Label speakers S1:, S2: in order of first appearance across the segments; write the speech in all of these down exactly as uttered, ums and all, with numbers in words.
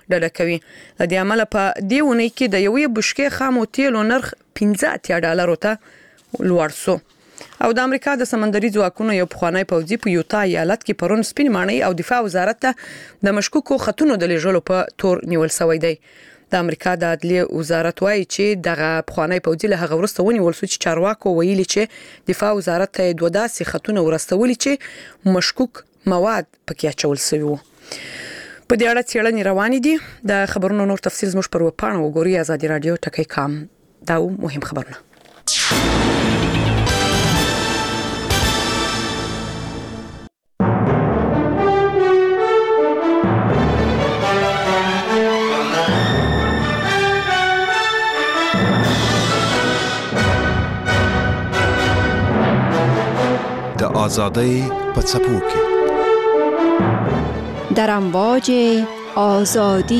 S1: ډډه کوي. د دې عمل په دې ونې کې د یوې بشکې خامو تیلو نرخ پنځه اتیا ډالرو ته لوړ شو. او د امریکا د سمندري ځواکونو یو پخوانی پوځي په یوتا ایالت کې پرون سپین ماڼۍ او دفاع وزارت ته د مشکوکو خطونو د لېږلو په تور نیول شوی دی. د امریکا د عدلیه وزارت وايي چې دغه پخوانی پوځي له هغه وروسته ونیول شو چې چارواکو ویلي چې دفاع وزارت ته دوه داسې خطونه ورستولي چې مشکوک مواد پکې اچول شوی وو. په دې اړه څېړنې روانې دي. د خبرونو نور تفصیل زموږ پر وپاڼه وګورئ. ازادي رادیو ټکی کام دا مهم خبرونه.
S2: د آزادۍ په څپو کې
S3: در امواج آزادی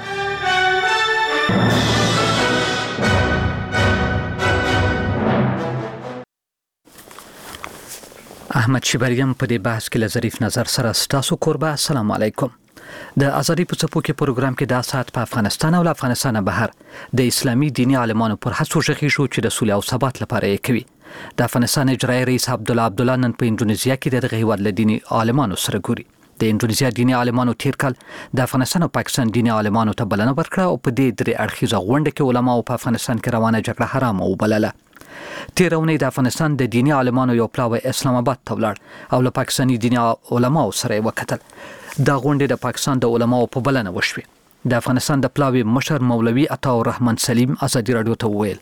S4: احمد شبریم په دې بحث کې له ظریف نظر سره ستاسو قربا. السلام علیکم. د آزادۍ په څپو کې پروګرام کې دا سات په افغانستان او افغانستان بهر د اسلامي دیني عالمانو پر هڅو ژغی شو چې د سولې او ثبات لپاره یې کوي. د افغانستان اجرایي رئیس عبدالله عبدالله نن په انډونیزیا کې د هیواد له دیني عالمانو سره ګوري. د انډونیزیا دیني عالمانو تیر کال د افغانستان او پاکستان دیني عالمانو ته بلنه ورکړه او په دې درې اړخیزه غونډه کې علماو په افغانستان کې روانه جګړه حرام وبلله. تیر اونۍ د افغانستان د دیني عالمانو یو پلاوی اسلام آباد ته ولاړ او له پاکستاني دیني علماو سره وکتل. دا غونډه د پاکستان د علماو په بلنه وشوه. د افغانستان د پلاوی مشر مولوي عطا الرحمن سلیم ازادي رادیو ته وویل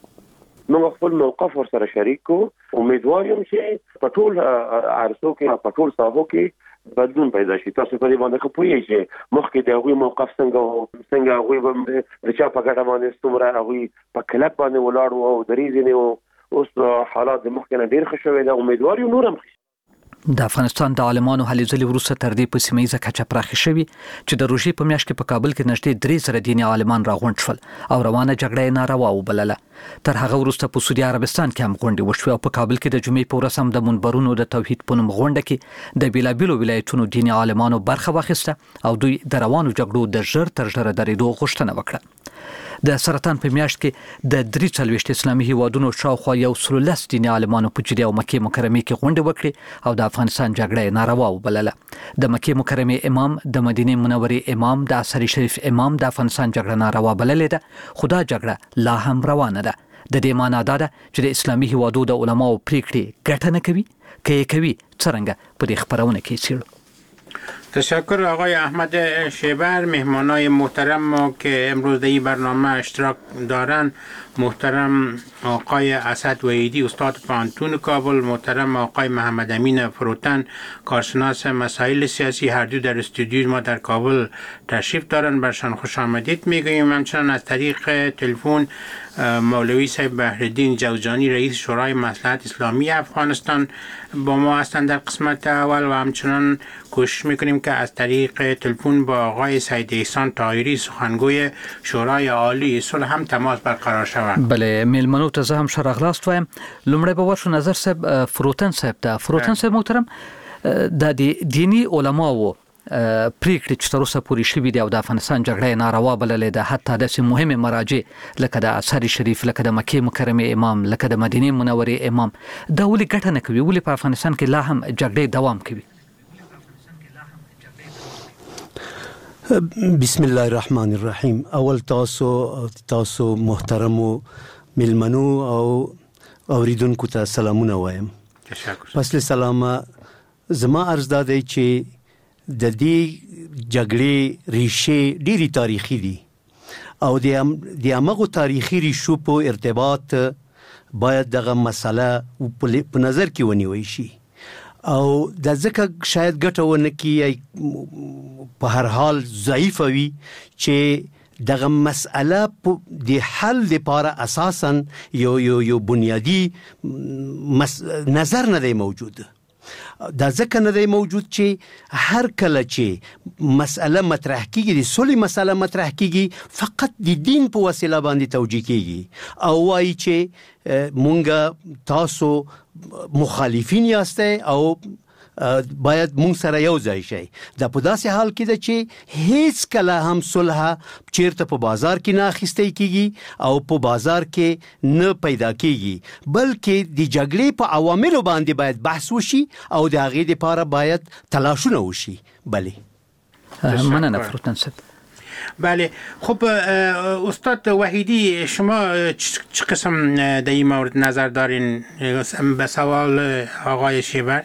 S5: نو خپل موقف ورسره شریک کو. امیدوار یم چې په ټول عرصو کې په ټول ساحو کې بدلون پیدا شي. تاسو په دې باندې خپوی چې مخکې د هغوی موقف څنګه څنګه هغوی د چا په ګټه باندې ستومره هغوی په کلک باندې ولاړ وو او دریځ نه وو. اوس حالات د مخکې نه ډیر ښه شوي دي. امیدوار یم نور هم
S4: د افغانستان د عالمانو هلې ځلې وروسته تر دې په سیمه ییزه کچه پراخې شوي چې د روژې په میاشت کې په کابل کې نږدې درې زره دیني عالمان راغونډ شول او روانه جګړه یې ناروا وبلله. تر هغه وروسته په سعودي عربستان کې هم غونډې وشوې او په کابل کې د جمعې په ورځ هم د منبرونو د توحید په نوم غونډه کې د بیلابیلو ولایتونو دیني عالمانو برخه واخیسته او دوی د روانو جګړو د ژر تر ژره درېدو غوښتنه وکړه. د سرطان په میاشت کې د درې څلوېښت اسلامي هیوادونو شاوخوا یو سل لس دیني عالمانو په جدې او مکې مکرمې کې غونډې وکړې او د افغانستان جګړه یې ناروا وبلله. د مکې مکرمې امام، د مدینې منورې امام، د عصري شریف امام د افغانستان جګړه ناروا بللې ده، خو دا جګړه لا هم روانه ده. د دې معنا دا ده چې د اسلامي هیوادو د علماو پریکړې ګټه نه کوي. که یې کوي څرنګه په دې خبرونه کې څیړو.
S6: تشکر آقای احمد شیبر. مهمانای محترم ما که امروز در این برنامه اشتراک دارن محترم آقای اسد وحیدی استاد پانتون کابل، محترم آقای محمد امین فروتن کارشناس مسائل سیاسی، هر دو در استودیوی ما در کابل تشریف دارن. برشان خوش آمدید میگوییم. همچنان از طریق تلفن مولوی صاحب بهرالدین جوزجانی رئیس شورای مصلحت اسلامی افغانستان با ما هستند در قسمت اول و همچنان کوشش میکنیم که از طریق تلفن با آقای سید احسان طاهری سخنگوی شورای عالی صلح هم تماس برقرار شود.
S4: بله، میلمنو ته زه هم ښه راغلاست وایم. لومړی به ورشو نظر صاحب فروتن صاحب ته. فروتن صاحب محترم، د دینی علماو پریکړې چې تر اوسه پورې شوي دي او د افغانستان جګړه یې ناروا بللې ده، حتی داسې مهمې مراجع لکه د عصري شریف، لکه د مکې مکرمې امام، لکه د مدینې منورې امام، دا ولې ګټه نه کوي؟ ولې په افغانستان کې لا هم جګړې دوام کوي؟
S7: بسم الله الرحمن الرحیم. اول تاسو تاسو محترمو میلمنو او اوریدونکو ته سلامونه وایم. پس له سلامه زما عرض دا دی چې د دې جګړې ریښې ډېرې تاریخي دي او د همغو تاریخي ریښو په ارتباط باید دغه مسله په نظر کې ونیول شي او د ځکه شاید ګټه ونه کړي په هر حال ضعیفه وي چې دغه مسأله د حل لپاره اساساً یو یو یو بنیادی نظر نه دی موجود. دا ځکه نه دی موجود چې هر کله چې مسأله مطرح کیږي، د صلح مسأله مطرح کیږي، فقط د دین په وسیله باندې توجیه کیږي او وایي چې مونږ تاسو مخالفین یاست او باید مونږ سره یو ځای شي. دا په داسې حال کې ده چې هیڅ کله هم صلح چیرته په بازار کې نه اخیستل کیږي او په بازار کې نه پیدا کیږي، بلکې د جګړې په عواملو باندې باید بحث وشي او د هغې لپاره باید تلاشونه وشي. بله
S4: مننه فروتن صاحب.
S6: بله خب استاد وحیدی شما چه قسم در این مورد نظر دارین به سوال آقای شیبر؟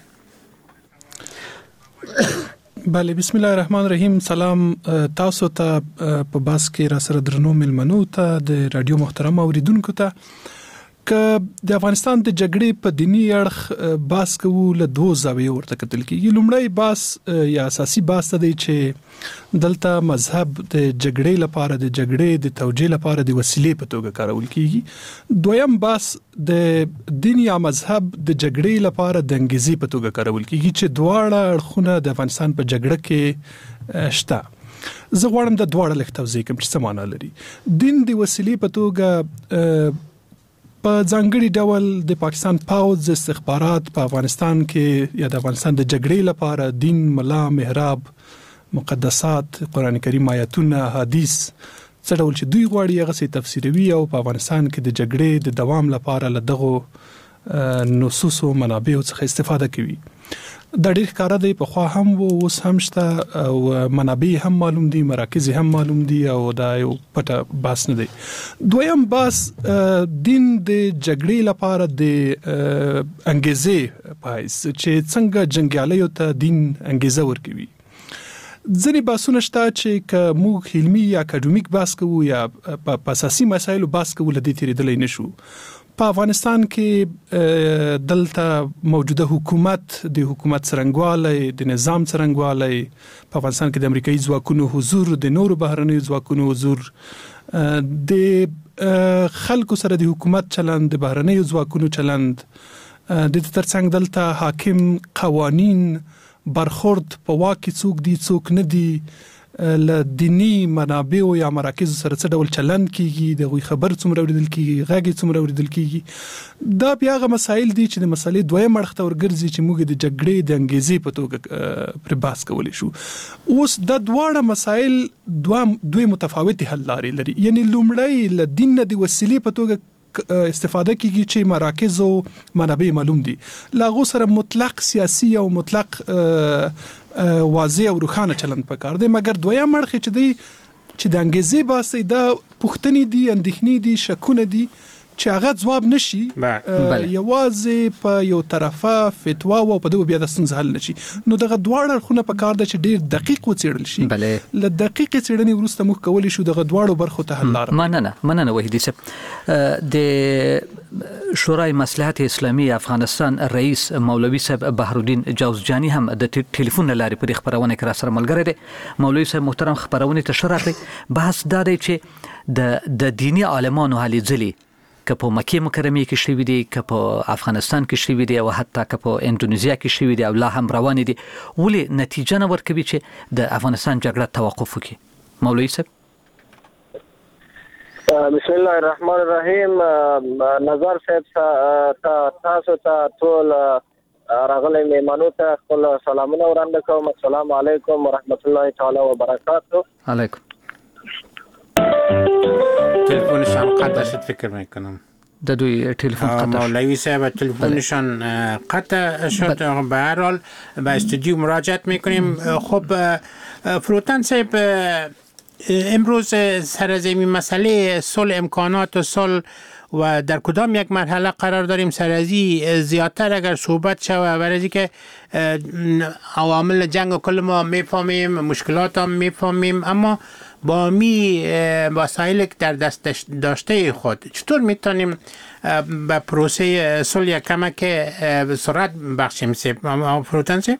S8: بله بسم الله الرحمن الرحیم. سلام تاسو ته په باس کې را سره درنو ملمنو ته د رادیو محترم اوریدونکو ته که د افغانستان د جګړې په دینی اړخ باس کوو له دوه زاویو ورته کتل کېږي. لومړی باس یا اساسي باس دی چې دلته مذهب د جګړې لپاره د جګړې د توجیه لپاره د وسیلې په توګه کارول کېږي. دویم باس د دین یا مذهب د جګړې لپاره د انګیزې په توګه کارول کېږي چې دواړه اړخونه د افغانستان په جګړه کې شته. زه غواړم د دواړه لږ توضیح کوم چې څه معنا لري. دین د وسیلې په توګه په ځانګړي ډول د پاکستان پوځ استخبارات په افغانستان کې یا د افغانستان د جګړې لپاره دین، ملا، محراب، مقدسات، قرآن کریم آیاتونه، حدیث څه ډول چې دوی غواړي هغه سي تفسیروي او په افغانستان کې د جګړې د دوام لپاره له دغه نصوص او منابع څخه استفاده کوي. د ډېر کار دی په خوا هم و اوس هم شته او منابع هم معلوم دي، مراکز هم معلوم دي او دا یو پټه باس نه دی. دویم باس دین د جګړې لپاره د انګیزې پایس چې څنګه جنگیالیو ته دین انګیزه ورکوي. ځینې باسونه شته چې که موږ علمي یا اکاډمیک باس کوو یا په اساسي مسایلو باس کوو لدې تیریدلی نشو. په افغانستان کې دلته موجوده حکومت د حکومت څرنګوالی، د نظام څرنګوالی، په افغانستان کې د امریکایي ځواکونو حضور، د نورو بهرنیو ځواکونو حضور، د خلکو سره د حکومت چلند، د بهرنیو ځواکونو چلند، د دې ترڅنګ دلته حاکم قوانین، برخورد په واک کې څوک دي څوک نه دي، له دینی منابع یا مراکز سره څه ډول چلند کیږي، د غوي خبر څومره اوریدل کیږي، غږی څومره اوریدل کیږي. دا بیا هغه مسایل دي چې د مسلې دویم اړخ ته ورګرځي چې موږ د جګړې د انګیزې په توګه پر باس کولی شو. اوس د دواړه مسایل دوه دوه متفاوتې حل لارې لري. یعنی لومړی له دین د وسیلې په توګه استفاده کیږي چې مراکز او منابع معلوم دي، لاغو سره مطلق سیاسي او مطلق واضح او روښانه چلند پکار دی. مګر دویم اړخ چې دی چې د انګیزې باسي دا پوښتنې دي، اندېښنې دي، شکونه دي چې هغه ځواب نشي یوازې په یو طرفه فتوا او په دغه بیا د ستونزې حل نشي. نو دغه دواړه اړخونه پکار دي چې ډیر دقیق وڅېړل شي. له دقیق څېړنې وروسته موږ کولی شو دغه دواړو برخو ته حل لاره.
S4: مننه مننه وحیدی صاحب. د شورای مصلحت اسلامی افغانستان رئیس مولوی صاحب بهرالدین جوزجانی هم د ټلیفون لارې په خبرونه کې را سره ملګری دی. مولوی صاحب محترم خبرونه ته شراغلی. بحث دا دی چې د د دینی عالمانو هلې ځلې که په مکه مکرمه کې شوی دي، که په افغانستان کې شوی دي او حتی که په اندونیزیا کې شوی دي او لا هم روان دي، ولې نتیجه نه ورکوي چې د افغانستان جګړه توقف وکړي؟ مولوی صاحب.
S9: بسم الله الرحمن الرحیم. نظر صاحب تاسو ته ټول راغلي میمانو ته خپل سلامونه وړاندې کوم. السلام علیکم ورحمت الله تعالی وبرکاته.
S4: علیکم.
S6: تلفنشان قطع شد فکر میکنم.
S4: د دوی تلفن قطع شد.
S6: مولوی صاحب تلفنشان قطع شد. به هر حال به استودیو مراجعت میکنیم. خب فروتن صاحب امروز سر از این مسئله صلح، امکانات صلح و در کدام یک مرحله قرار داریم سرازی زیادتر اگر صحبت شود، برای که عوامل جنگ و کل ما میفهمیم، مشکلات هم میفهمیم، اما با می وسایل در دست داشته خود چطور میتونیم به پروسه صلح کمک سرعت بخشیم؟ فروتن صاحب.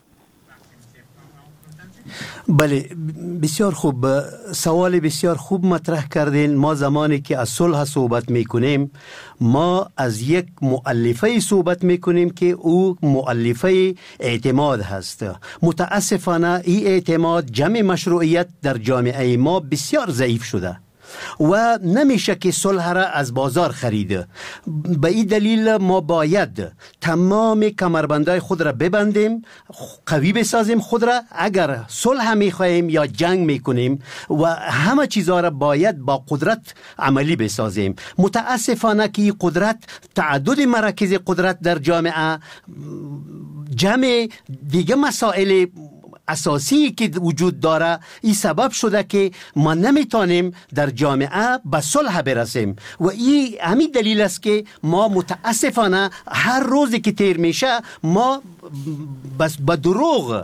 S7: بله بسیار خوب، سوال بسیار خوب مطرح کردین. ما زمانی که از صلح صحبت میکنیم ما از یک مؤلفه صحبت میکنیم که او مؤلفه اعتماد هست. متاسفانه این اعتماد جمع مشروعیت در جامعه ما بسیار ضعیف شده. و نمیشه که صلح را از بازار خرید. به این دلیل ما باید تمام کمربندهای خود را ببندیم، قوی بسازیم خود را. اگر صلح میخواهیم یا جنگ میکنیم و همه چیزها را باید با قدرت عملی بسازیم. متاسفانه که قدرت، تعدد مراکز قدرت در جامعه، جمع دیگه مسائل اساسی که وجود داره، این سبب شده که ما نمیتونیم در جامعه به صلح برسیم و این همین دلیل است که ما متاسفانه هر روزی که تیر میشه ما بس به دروغ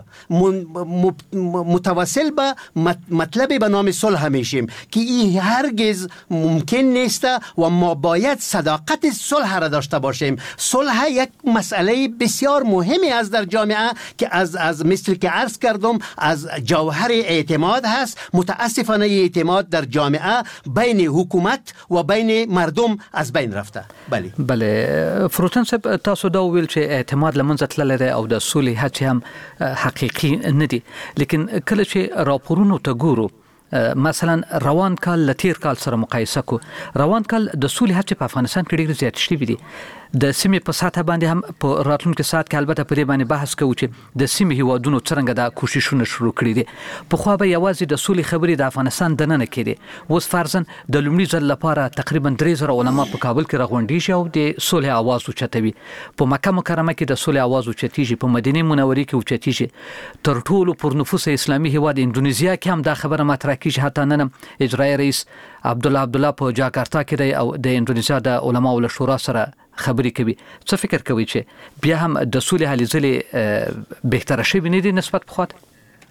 S7: متوسل به مطلب به نام صلح میشیم که این هرگز ممکن نیست و ما باید صداقت صلح را داشته باشیم. صلح یک مسئله بسیار مهمی است در جامعه که از از مثل که عرض کردم از جوهر اعتماد هست. متاسفانه اعتماد در جامعه بین حکومت و بین مردم از بین رفته. بله
S4: بله فروتن صاحب، تاسو دا ویل چې اعتماد لمنځه تللی دی او د سولې هڅې هم حقیقي نه دي، لیکن کله چې راپورونو ته ګورو، مثلا روان کال لتیر کال سره مقایسه کو، روان کال د سولې هڅې په افغانستان کې ډېر زیات شوي دي. د سیمې په ساته باندې هم په راتلونکي ساعت کې البته په دې باندې بحث کوو چې د سیمې هیوادونو څرنګه دا کوششونه شروع کړي دي. پخوا به یوازې د سولې خبرې د افغانستان دننه کېدې، اوس فرضاً د لومړي ځل لپاره تقریبا درې زره علما په کابل کې راغونډېږي او د سولې اواز اوچتوي. په مکه مکرمه کې د سولې اواز اوچتېږي، په مدینه منورې کې اوچتېږي. تر ټولو پر نفوس اسلامي هیواد اندونیزیا کې هم دا خبره مطرح کېږي. حتی نن اجرایي رئیس عبدالله عبدالله په جاکارتا کې دی او د اندونیزیا د علماو له شورا سره خبرې کوي. څه فکر کوي چې بیا هم د سولې هلې ځلې بهتره شوي نه دي نسبت پخوا ته؟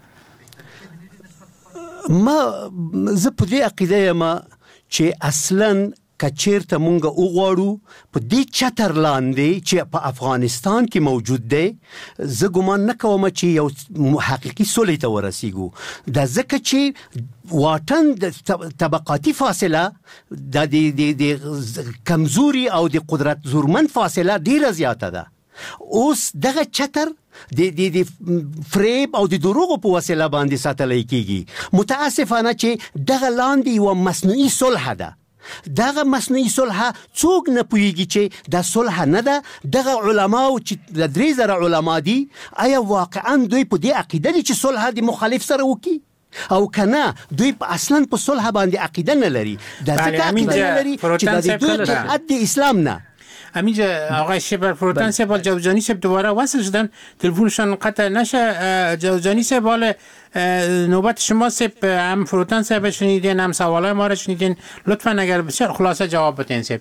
S7: ما زه په دې عقیده یم چې اصلاً کچیرته مونږ وغواړو په دې چتر لاندې چې په افغانستان کې موجود دی، زه ګمان نه کوم چې یو حقیقي سولې ته ورسیږو. دا ځکه چې واټن د طبقاتي فاصله د د کمزوري او د قدرت زورمن فاصله ډیره زیاته ده. اوس دغه چتر د د د فریب او د دروغ په وسیله باندې ساتل کیږي. متاسفانه چې دغه لاندې یو مصنوعي صلح ده. دغه مصنوعي صلح څوک نه پوهیږي چې دا صلح نه ده. دغه علما او چې د درې زره علما دي، آیا واقعا دوی په دې عقیده دي چې صلح د مخالف سره وکړي او کنه دوی په اصلا په صلح باندې عقیده نه لري؟ دا څه عقیده نه لري چې د دوی جهاد د اسلام نه.
S6: همینجا آقای شبر فروتن صاحب جوزجانی صاحب دوباره وصل شدن، تلفنشان قطع نشه. جوزجانی صاحب حال نوبت شما صاحب، هم فروتن صاحب شنیدین هم سوالای ما رو شنیدین، لطفا اگر بسیار خلاصه جواب بدین صاحب.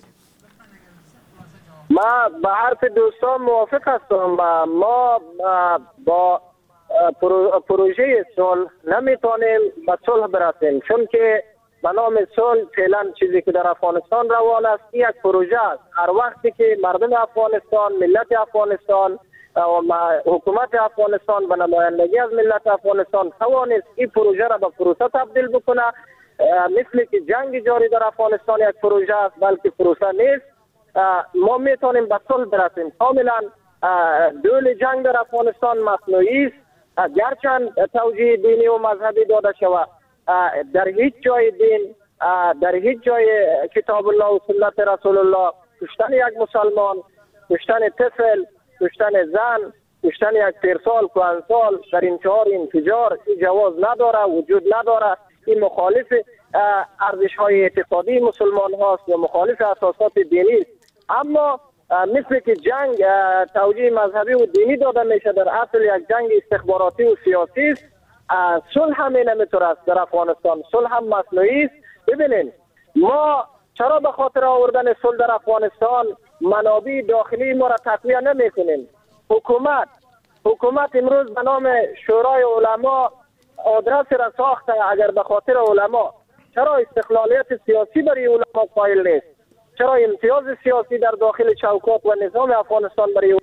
S9: ما با حرف دوستان موافق هستم. ما با پروژه صلح نمیتونیم به صلح برسیم، چون که به نام صلح فعلا چیزی که در افغانستان روان است یک پروژه است. هر وقتی که مردم افغانستان، ملت افغانستان و حکومت افغانستان به نمایندگی از ملت افغانستان توانست این پروژه را به پروسه تبدیل بکنه، مثل که جنگ جاری در افغانستان یک پروژه است بلکه پروسه نیست، ما میتونیم به صلح برسیم. کاملا دول جنگ در افغانستان مصنوعی است، گرچند توجیه دینی و مذهبی داده شود. در هیچ جای دین، در هیچ جای کتاب الله و سنت رسول الله کشتن یک مسلمان، کشتن طفل، کشتن زن، کشتن یک پیرسال، کهنسال در انتحار انفجار این جواز نداره، وجود نداره. این مخالف ارزش های اعتقادی مسلمان هاست و مخالف اساسات دینی است. اما مثل که جنگ توجیه مذهبی و دینی داده میشه، در اصل یک جنگ استخباراتی و سیاسی است. صلح هم نمیتونه است در افغانستان، صلح هم مصنوعی است. ببینین ما چرا به خاطر آوردن صلح در افغانستان منابع داخلی ما را تقویه نمی کنیم؟ حکومت حکومت امروز به نام شورای علما آدرس را ساخته. اگر به خاطر علما، چرا استقلالیت سیاسی برای علما قائل نیست؟ چرا امتیاز سیاسی در داخل چوکات و نظام افغانستان برای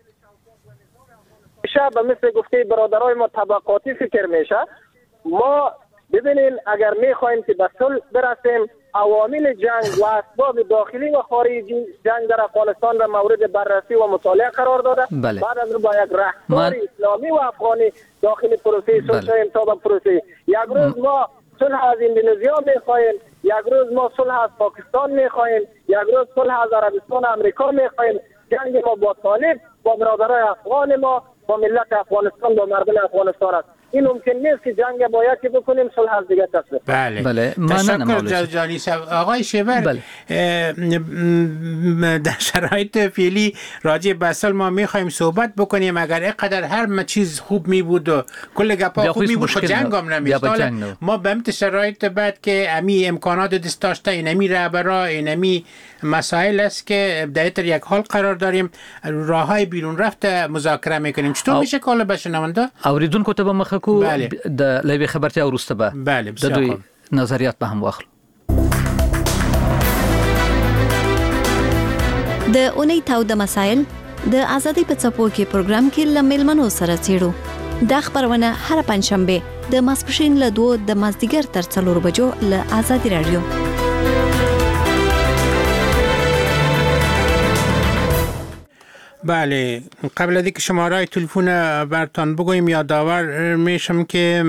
S9: شب مثل گفته برادرای ما طبقاتی فکر میشه؟ ما ببینین اگر میخوایم که به صلح برسیم، عوامل جنگ و اسباب داخلی و خارجی جنگ در افغانستان را مورد بررسی و مطالعه قرار داده.
S4: بله.
S9: بعد از اون با یک رهبر اسلامی و افغانی داخل پروسه صلح شویم تا به پروسه. یک روز ما صلح از اندونزیا میخوایم، یک یک روز ما صلح از پاکستان میخواهیم، یک روز صلح از عربستان آمریکا میخواهیم. جنگ ما با طالب، با برادرای افغان ما، با ملت افغانستان، با مردم افغانستان است. این ممکن نیست که جنگ با یکی بکنیم صلح از دیگه تصویب.
S6: بله
S4: بله
S6: تشکر جانی صاحب. آقای شیبر بله. در شرایط فعلی راجع به صلح ما میخوایم صحبت بکنیم. اگر اینقدر هر چیز خوب می بود و کل گپا خوب می بود خود جنگ هم نمیشد. ما به امت شرایط بعد که امی امکانات دست داشته این امی رهبرا این امی مسائل است که در یک حال قرار داریم راه های بیرون رفته مذاکره میکنیم. چطور میشه کال بشنونده؟
S4: اوریدونکو ته به مخکو د لوی خبرتیا ورسته به
S6: بله
S4: د دوی نظریات به هم واخلو.
S10: د اونۍ تاوده مسایل د ازادي په څپو کې پروګرام کې لملمنو سره چیرو د خبرونه هر پنځشنبه د ماسپښین له دوه د مازدیګر تر څلور بجو له ازادي رادیو.
S6: بله قبل از اینکه شماره تلفن برتان بگویم یادآور میشم که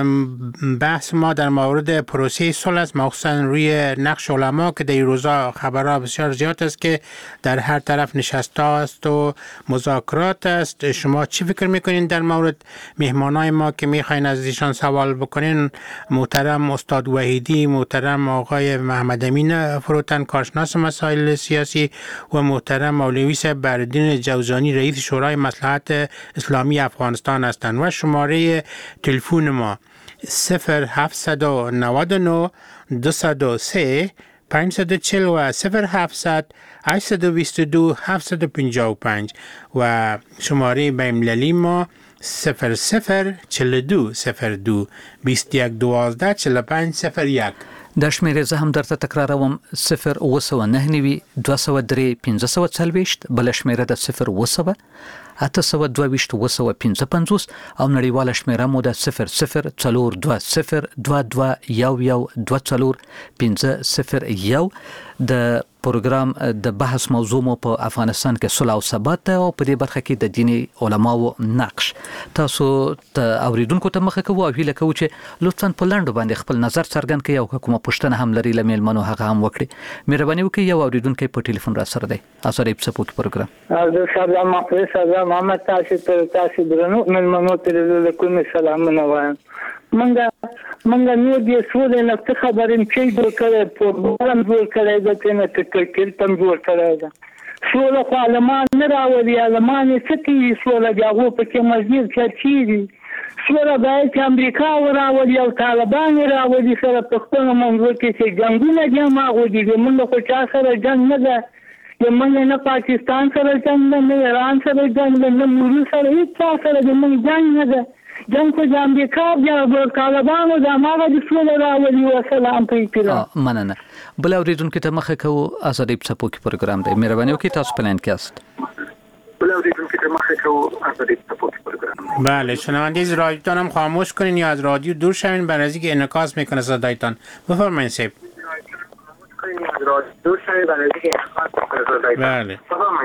S6: بحث ما در مورد پروسه صلح است، مخصوصا روی نقش علما که در این روزا خبرها بسیار زیاد است که در هر طرف نشسته است و مذاکرات است. شما چی فکر میکنین در مورد مهمانای ما که میخواین از ایشان سوال بکنین؟ محترم استاد وحیدی، محترم آقای محمد امین فروتن کارشناس مسائل سیاسی و محترم مولوی صاحب بردین جوزانی رئیس شورای مصلحت اسلامی افغانستان هستند و شماره تلفن ما صفر هفتصد و نود و نه دویست و سه پانصد و چهل و صفر هفتصد هشتصد و بیست و دو هفتصد و پنجاه و پنج و شماره بین‌المللی ما صفر صفر چهل و دو صفر دو بیست و یک دوازده چهل و پنج صفر یک.
S4: د شمیرې زه هم درته تکراروم صفر اوه سوه نهه نوي دوه سوه درې پنځه سوه څلوېښت، بله شمیره د صفر اوه سوه اته سوه دوه ویشت اوه سوه پنځه پنځوس او نړیواله شمیره مو د صفر صفر څلور دوه صفر دوه دوه یو یو دوه څلور پنځه صفر یو. د پروګرام د بحث موضوع مو په افغانستان کې صلح او ثبات او په دې برخه کې د دیني علماو نقش. تاسو ته اوریدونکو ته مخه کوو او هیله کوو چې لطفاً په لاندو باندې خپل نظر څرګند کړئ او کومه پوښتنه هم لري لمل منو هغه هم وکړي. مهرباني وکړئ یو اوریدونکو په ټلیفون را سره دی. ازادي په سپوږ پروګرام.
S11: حضرت سلام محمد محمد تاسو ته تاسو درنو مل منو ته د کوم سلامونه وایم. منګه منګه نو دې سوله نه خبرم چې د کړه پروګرام جوړ کړی د تنه تککل تم جوړ کړی دا سوله خو علمان نه راولي، علمان سکی سوله دی هغه په کې مزید چرچیږي. سوله باید چې امریکا وراولي او طالبان راولي سره په خپل منځ کې چې جنگونه جمع غوډي موږ خو چا سره جنگ نه ده، موږ نه پاکستان سره جنگ نه، ایران سره جنگ نه، موږ سره هیڅ سره موږ جنگ نه ده. جنگ کو د امریکا بیا د طالبانو د ماغه د سوله راولي و سلام پیټلا
S4: مننه. بل اوریدونکو ته مخه کوو ازادي په سپوږ پروګرام دی. مهرباني وکړئ تاسو پلان کې است.
S11: بل اوریدونکو ته مخه کوو ازادي په سپوږ پروګرام.
S6: بله شنونده از رادیوتان هم خاموش کنین یا از رادیو دور شوین برای از اینکه انعکاس میکنه صدایتان. بفرمایید صاحب. بله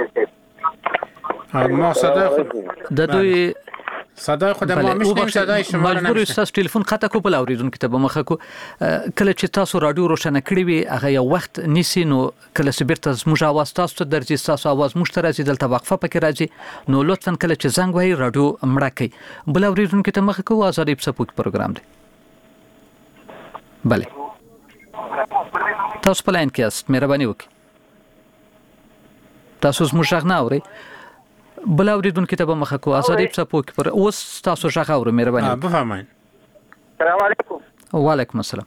S6: ما صدای خود
S4: د دوی
S6: صدای خود ما میشنیم، صدای شما را
S4: مجبور است تلفن قطع کو بل اوریدونکو ته به مخه کو کله چې تاسو رادیو روشنه کړی وي هغه یو وخت نیسی نو کله چې بیرته زموږ आवाज تاسو ته درځي تاسو आवाज موږ ته راځي دلته وقفه پکې راځي نو لطفا کله چې زنګ وای رادیو مړه کړئ. بل اوریدونکو ته مخه کو ازادي په سپوږ پروګرام دی. بله تاسو په لاین کې است. مهرباني وکړئ تاسو زموږ غږ نه اورئ. بل اوریدونکو ته به مخه کو ازادي په سپوږ پر اوس تاسو غږ اورئ. مهرباني
S6: وکړئ. بفرمایئ.
S9: السلام علیکم.
S4: وعلیکم السلام.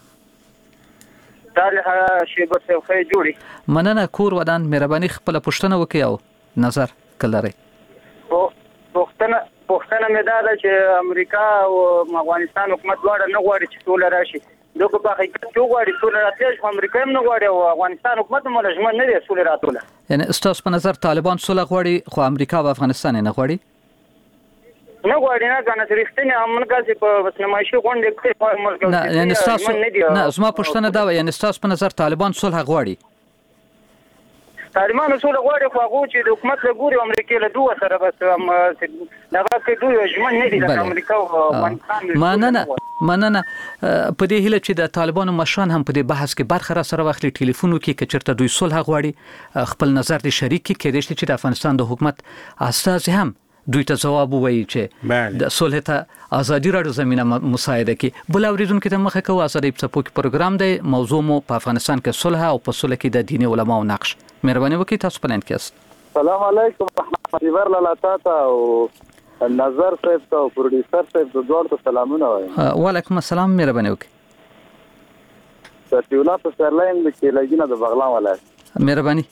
S9: صالح شیبر صاحب خیر جوړی.
S4: مننه کور ودان. مهرباني خپل پوښتنه وکړئ او نظر کلري.
S9: پوښتنه پوښتنه مې دا ده چې امریکا او افغانستان حکومت دواړه نه غواړي چې ټول راشي. دغه په حقیقت کې غواړي ټول راتلل، خو امریکا هم نه غواړي او افغانستان حکومت هم لازم نه دی ټول راتلل.
S4: یعنی استاس په نظر طالبان صلح غواړي خو امریکا او افغانستان نه غواړي؟
S9: نه غواړي نه کنه رښتینی امریکا چې په نمایشي غونډه کې
S4: نه یعنی استاس نه زما پوښتنه دا و یعنی استاس په نظر طالبان صلح غواړي؟
S9: طالبانو سره غواړي خو هغه چې د حکومت له ګوري امریکا له دوه سره بس دغه کې دوی ژمن نه دي د امریکا او افغانستان
S4: مننه مننه په دې هیله چې د طالبانو مشران هم په دې بحث کې برخه را سره واخلي ټلیفون کې چې چرته دوی صلح غواړي خپل نظر دې شریک کړي کېدای شي چې د افغانستان د حکومت اساس هم دوی ته جواب وایي چې د صلح ته ازادي راډیو زمينه مساعده کې بل اوریدونکو ته مخه کوي ازادي په پوک پروګرام دی موضوع مو په افغانستان کې صلح او په صلح کې د دیني علماو نقش مهرباني وکړئ تاسو پلان کې
S12: السلام علیکم رحمت الله وبرکاته او نظر صاحب ته او پروډوسر صاحب د دوه ته سلامونه وایم
S4: وعلیکم السلام مهرباني وکړئ
S12: ستاسو الله په سرلاین د کېلګینه د بغلان ولایت
S4: مهرباني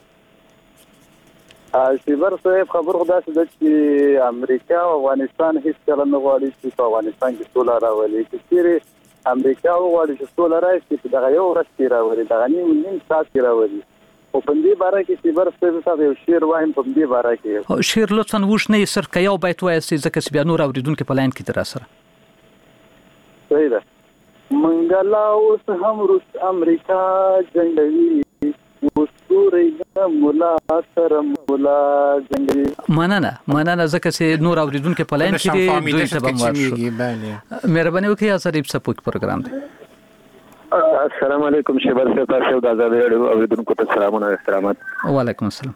S12: سیبر صاحب خبر خدا څه د چې امریکا او افغانستان هیڅ کله نه غواړي چې په افغانستان کې صلح راولي چې چیرې امریکا غواړي چې صلح راشي چې دغه یو ورځ کې راولي دغه نیم نیم ساعت کې راولي او په دې باره کې سیبر صاحب تاسو یو شعر وایم په دې باره کې
S4: شعر لطفا وښ نه سر کيو بیت وایي ځکه چې بیا نور اوریدونکو په لاین کې تر سره
S12: صحیح ده منګلا اوس هم روس امریکا جنگوي وستوري مولا سره مولا جنگي
S4: مننه مننه ځکه چې نور اوریدونکو په لاین کې دي دوی ته به ورشو مهرباني وکړئ ازادي په پوک پروګرام دی
S12: السلام علیکم شیبر صاحب تاسو د ازادي راډیو اوریدونکو ته سلامونه او احترامات
S4: وعلیکم السلام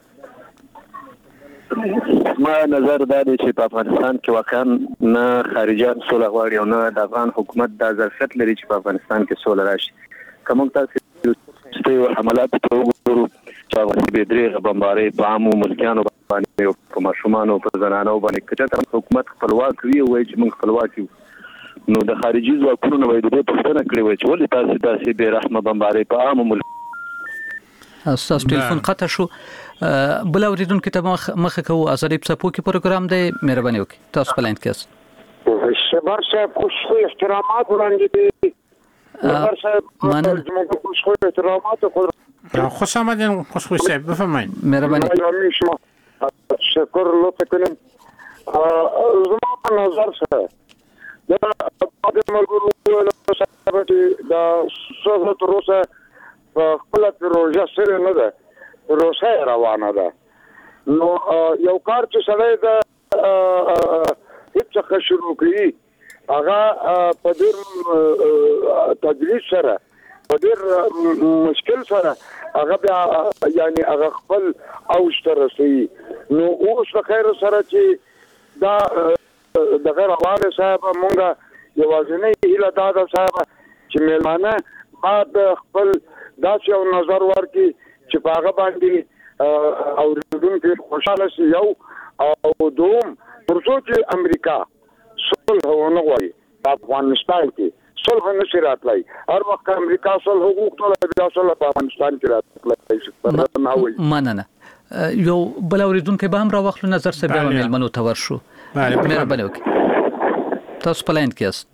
S12: ما نظر دا دی چې په افغانستان کې واقعا نه خارجيان صلح غواړي او نه د افغان حکومت د ظرفیت لري چې په افغانستان کې صلح راشي کوم تاسو چې حملات ته وګورو چې هغه به درې بمبارې په عامو ملکیانو باندې او په ماشومانو په زنانو باندې کچته حکومت خپلواک وي او چې موږ خپلواک یو نو د خارجي ځواکونو نو د دې پښتنه کړې وي چې ولې تاسو تاسو به رحمه بمبارې په عامو ملک
S4: تاسو ټلیفون قطع شو بل اوریدونکو ته مخه کوو ازادي په پوکي پروګرام دی مهرباني وکړئ تاسو په لاین کې
S13: شبر صاحب خوش احترامات وړاندې دي شبر صاحب مننه خوش احترامات
S6: خوش آمدین خوش خوش صاحب بفرمایید
S13: مهرباني شکر لطف کنیم زما نظر سره دا د ملګرو له سره دا څه تر اوسه په خپل پروژه سره نه ده پروسه روانه ده نو یو کار چې سړی د هیڅ څه شروع کوي هغه په ډېر تدریج سره په ډېر مشکل سره هغه بیا یعنی هغه خپل اوج ته رسوي نو اوس د خیر سره چې دا د غیر حواله صاحب مونږه یوازینی هیله دا ده صاحب چې مېلمانه بعد خپل داسې یو نظر ورکړي چې په هغه باندې اوریدونکي خوشاله شي یو او دوم تر څو چې امریکا صلح ونه غواړي په افغانستان کې صلح نشي راتلای هر وخت امریکا صلح وغوښتل بیا صلح په افغانستان کې راتلای
S4: مننه یو بل اوریدونکو به هم را واخلو نظر سره به مېلمنو ته ورشو مهرباني وکړئ تاسو په لاین کې یاست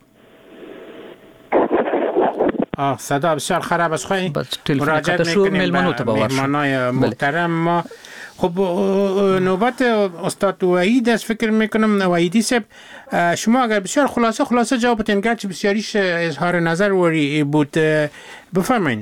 S6: آه صدا بسیار خراب است خواهی
S4: مراجعت میکنیم به
S6: مهمانای محترم ما خب نوبت استاد وحید است فکر میکنم وحیدی صاحب شما اگر بسیار خلاصه خلاصه جواب بدین گرچه بسیاریش اظهار نظر وری بود بفرمایید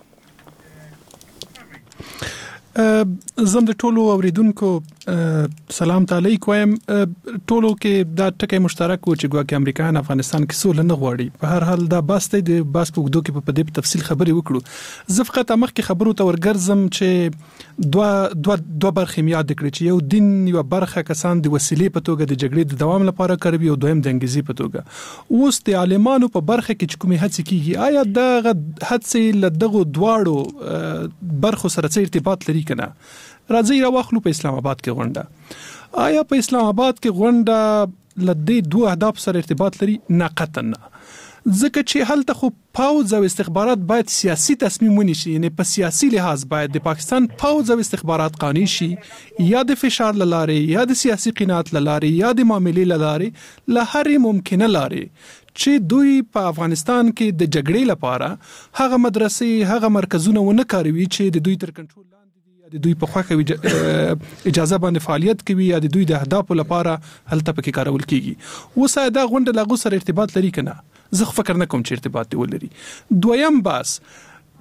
S8: زم د ټولو اوریدونکو سلام علیکم وایم ټولو کې دا ټکی مشترک و چې ګواکې امریکا او افغانستان کې صلح نه غواړي په هر حال دا باسته د باس په وګدو کې په دې په تفصیل خبرې وکړو زه فقط امخ کې خبرو ته ورګرځم چې دوا دوا دوا برخې یاد کړی چې یو دین یو برخه کسان د وسیلې په توګه د جګړې د دوام لپاره کوي او دویم د انګلیزي په توګه اوس د عالمانو په برخه کې چې کومه هڅه کیږي آیا دا هڅه له دغه دواړو برخو سره څه ارتباط لري کنه راځي راوخلو په اسلام آباد کې غونډه آیا په اسلام آباد کې غونډه لدې دوه اهداف سره ارتباط لري نه قطعا ځکه چې هلته خو پاوز او استخبارات باید سیاسي تصمیم ونیسي یعنی په سیاسي لحاظ باید د پاکستان پاوز او استخبارات قانوني شي یا د فشار لاره یا د سیاسي قناعت لاره یا د معاملې لاره له هر ممکنه لاره چې دوی په افغانستان کې د جګړې لپاره هغه مدرسې هغه مرکزونه ونه کاروي چې د دوی تر کنټرول د دوی په خوخه اجازه باندې فعالیت کوي یا د دوی د اهدافو لپاره هلته پکې کارول کیږي وسه دا غونډه له غو سره ارتباط لري کنه زه فکر نه کوم چې ارتباط دی ولري دویم باس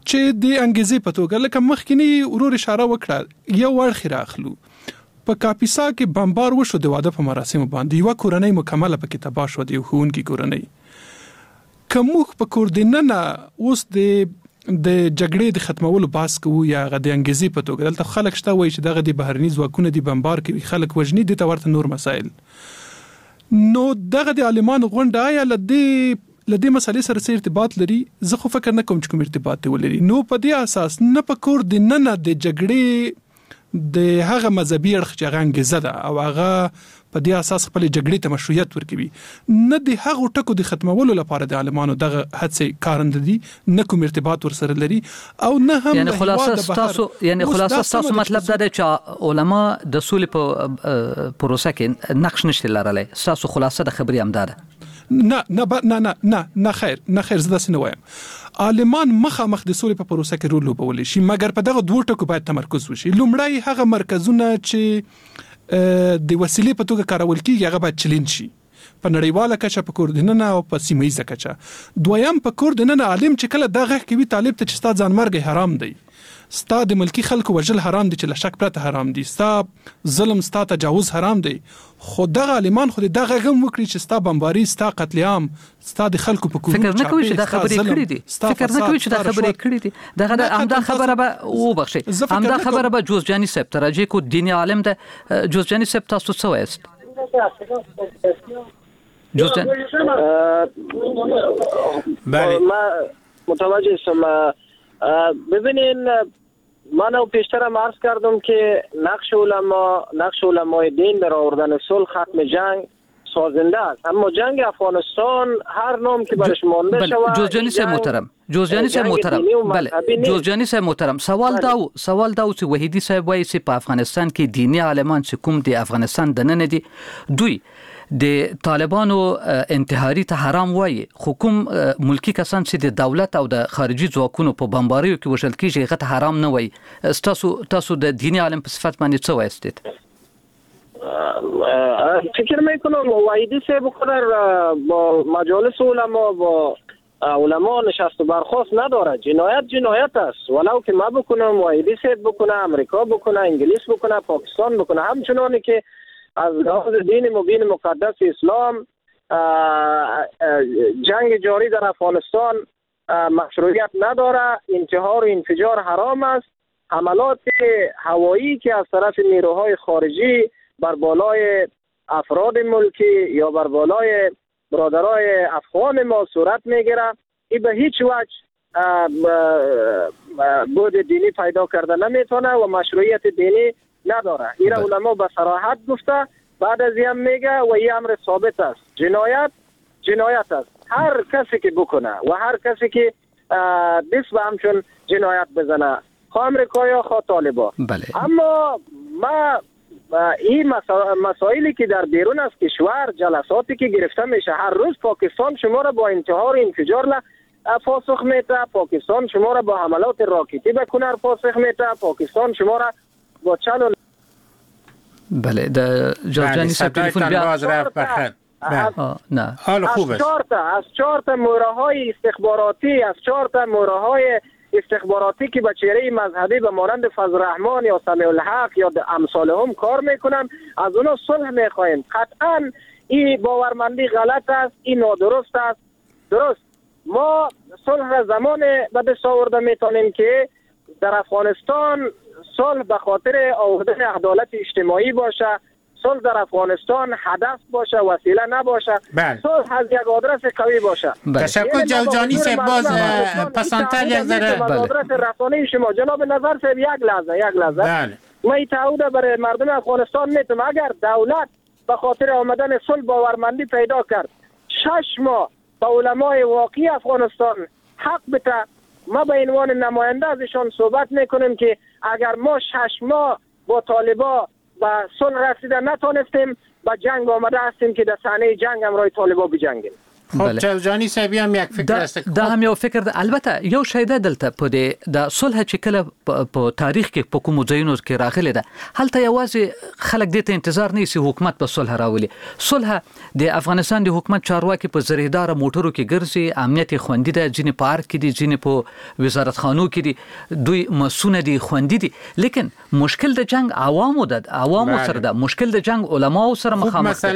S8: چې د انګیزې په توګه لکه مخکینی ورور اشاره وکړه یو وړ خراخلو په کاپیسا کې بمبار وشو د واده په مراسمو باندې یو کورنۍ مکمله پکې تباه شو د هونګي کورنۍ کومخ په کوردیننه اوس د د جګړې د ختمولو باس کوو یا غ د انګیزې په توګه دلته خلک شته وایي چې دغه د بهرني ځواکونو د بمبار کوي خلک وژني د تورته نور مسایل نو دغه د عالمانو غونډه یا لدی لدی مسالې سره څه ارتباط لري زه خو فکر نه کوم چې کوم ارتباط ولري نو په دې اساس نه په کوردیننه د جګړې د هغه مذهبي اړخ چې هغه انګیزه ده او هغه په دې اساس خپل جګړې ته مشروعیت ورکوي نه د هغه ټکو د ختمولو لپاره د عالمانو دغه هڅې کارند دي نه کوم ارتباط ورسره لري او نه هم
S4: یعنی خلاصه تاسو یعنی خلاصه تاسو مطلب دا دی چې علما د سولې په پروسه کې نقش نشته لرلای تاسو خلاصه د خبري هم ده
S8: نه نه نه نه نه نه خیر نه خیر زدا سينه وایم عالمان مخامخ د سولې په پروسه کې رول لوبول شي مګر په دغه دوه ټکو باید تمرکز وشي لومړی هغه مرکزونه چې د وسیلې په توګه کارول کیږي هغه باید چلین شي په نړیواله کچه په کوردیننه او په سیمه‌ایزه کچه دویم په کوردیننه عالم چې کله دغه کوي طالب ته چې ستا ځان مرګ حرام دی ستا د ملکی خلکو وجل حرام دي چې لشک پرته حرام دي ستا ظلم ستا تجاوز حرام دی خو دغه عالمان خو دغه غم وکړي چې ستا بمباري ستا قتل عام ستا د خلکو په کوم
S4: فکر نه کوي چې دا خبرې کړې دي فکر نه کوي چې دا خبرې کړې دي دغه همدا خبره به و بخشي همدا خبره به جوزجاني صاحب ترجه کو دیني عالم ده جوزجاني صاحب تاسو څه وایست
S9: بله ما متوجه شدم ببینین من او پیشترم عرض کردم که نقش علما نقش علمای دین در آوردن صلح ختم جنگ سازنده است اما جنگ افغانستان هر نام که برش مانده شود
S4: جوزجانی صاحب محترم جوزجانی صاحب محترم بله جوزجانی صاحب محترم سوال داو سوال داو چې وحیدی صاحب وایي چې په افغانستان کې دینی عالمان چې کوم د افغانستان دننه دي دوی د طالبانو انتحاري ته حرام وایي حکوم ملکی کسان چې د دولت او د خارجي ځواکونو په بمباریو کې وشل کیږي هغه ته حرام نه وایي تاسو تاسو د دینی عالم په صفت باندې څه وایستید
S9: فکر میکنم وحیدی صاحب قرار با مجالس علما با علما نشست و برخاست نداره جنایت جنایت است ولو که ما بکنم وحیدی صاحب بکنه امریکا بکنه انگلیس بکنه پاکستان بکنه همچنانی که از لحاظ دین مبین مقدس اسلام جنگ جاری در افغانستان مشروعیت نداره انتحار و انفجار حرام است حملات هوایی که از طرف نیروهای خارجی بر بالای افراد ملکی یا بر بالای برادرای افغان ما صورت میگیره این به هیچ وجه بود دینی پیدا کرده نمیتونه و مشروعیت دینی نداره این علما به صراحت گفته بعد از این میگه و این امر ثابت است جنایت جنایت است هر کسی که بکنه و هر کسی که دست به همچون جنایت بزنه خواه امریکا یا خواه طالبا
S4: بله.
S9: اما ما این مسائلی که در بیرون از کشور جلساتی که گرفته میشه هر روز پاکستان شما را با انتحار انفجار پاسخ میده پاکستان شما را با حملات راکتی به کنر پاسخ میده پاکستان شما را با چلو
S4: بله د جورجانی صاحب تلفن بیا
S6: باز رفت بخیر
S4: نه
S6: حال خوبه
S9: از چهار تا از چهار تا مورهای استخباراتی از چهار تا مورهای استخباراتی که به چهره مذهبی به مانند فضل الرحمن یا سمیع الحق یا امثالهم کار میکنن از اونا صلح میخوایم قطعا این باورمندی غلط است این نادرست است درست ما صلح را زمان به دست آورده میتونیم که در افغانستان صلح به خاطر آوردن عدالت اجتماعی باشه صلح در افغانستان هدف باشه وسیله نباشه صلح از یک آدرس قوی باشه
S6: تشکر جوزجانی صاحب باز پسانتر یک ذره
S9: آدرس رسانه شما جناب نظر صاحب یک لحظه یک لحظه ما این تعهد برای مردم افغانستان میتونم اگر دولت به خاطر آمدن صلح باورمندی پیدا کرد شش ماه با علمای واقعی افغانستان حق بده ما به عنوان نماینده ازشان صحبت میکنیم که اگر ما شش ماه با طالبا و صلح رسیدن نتونستیم با جنگ آمده هستیم که در صحنه جنگ همراه طالبا بجنگیم
S6: خب جوزجانی صاحب هم یک فکر است.
S4: دا هم یو فکر ده. البته یو شی ده دلته په دې د صلح چې کله په تاریخ کې په کومو ځایونو کې راغلی ده هلته یوازې خلک دې ته انتظار نه سي حکومت په صلح راولي. صلح د افغانستان د حکومت چارواکي په زریدار موټرو کې ګرځي، امنیت خوندي ده، ځینې پارک کې دي، ځینې په وزارت خانو کې دي، دوی مسونه دي خوندي دي. لیکن مشکل د جنگ عوامو ده، عوامو سره ده. مشکل د جنگ علماو سره مخامخ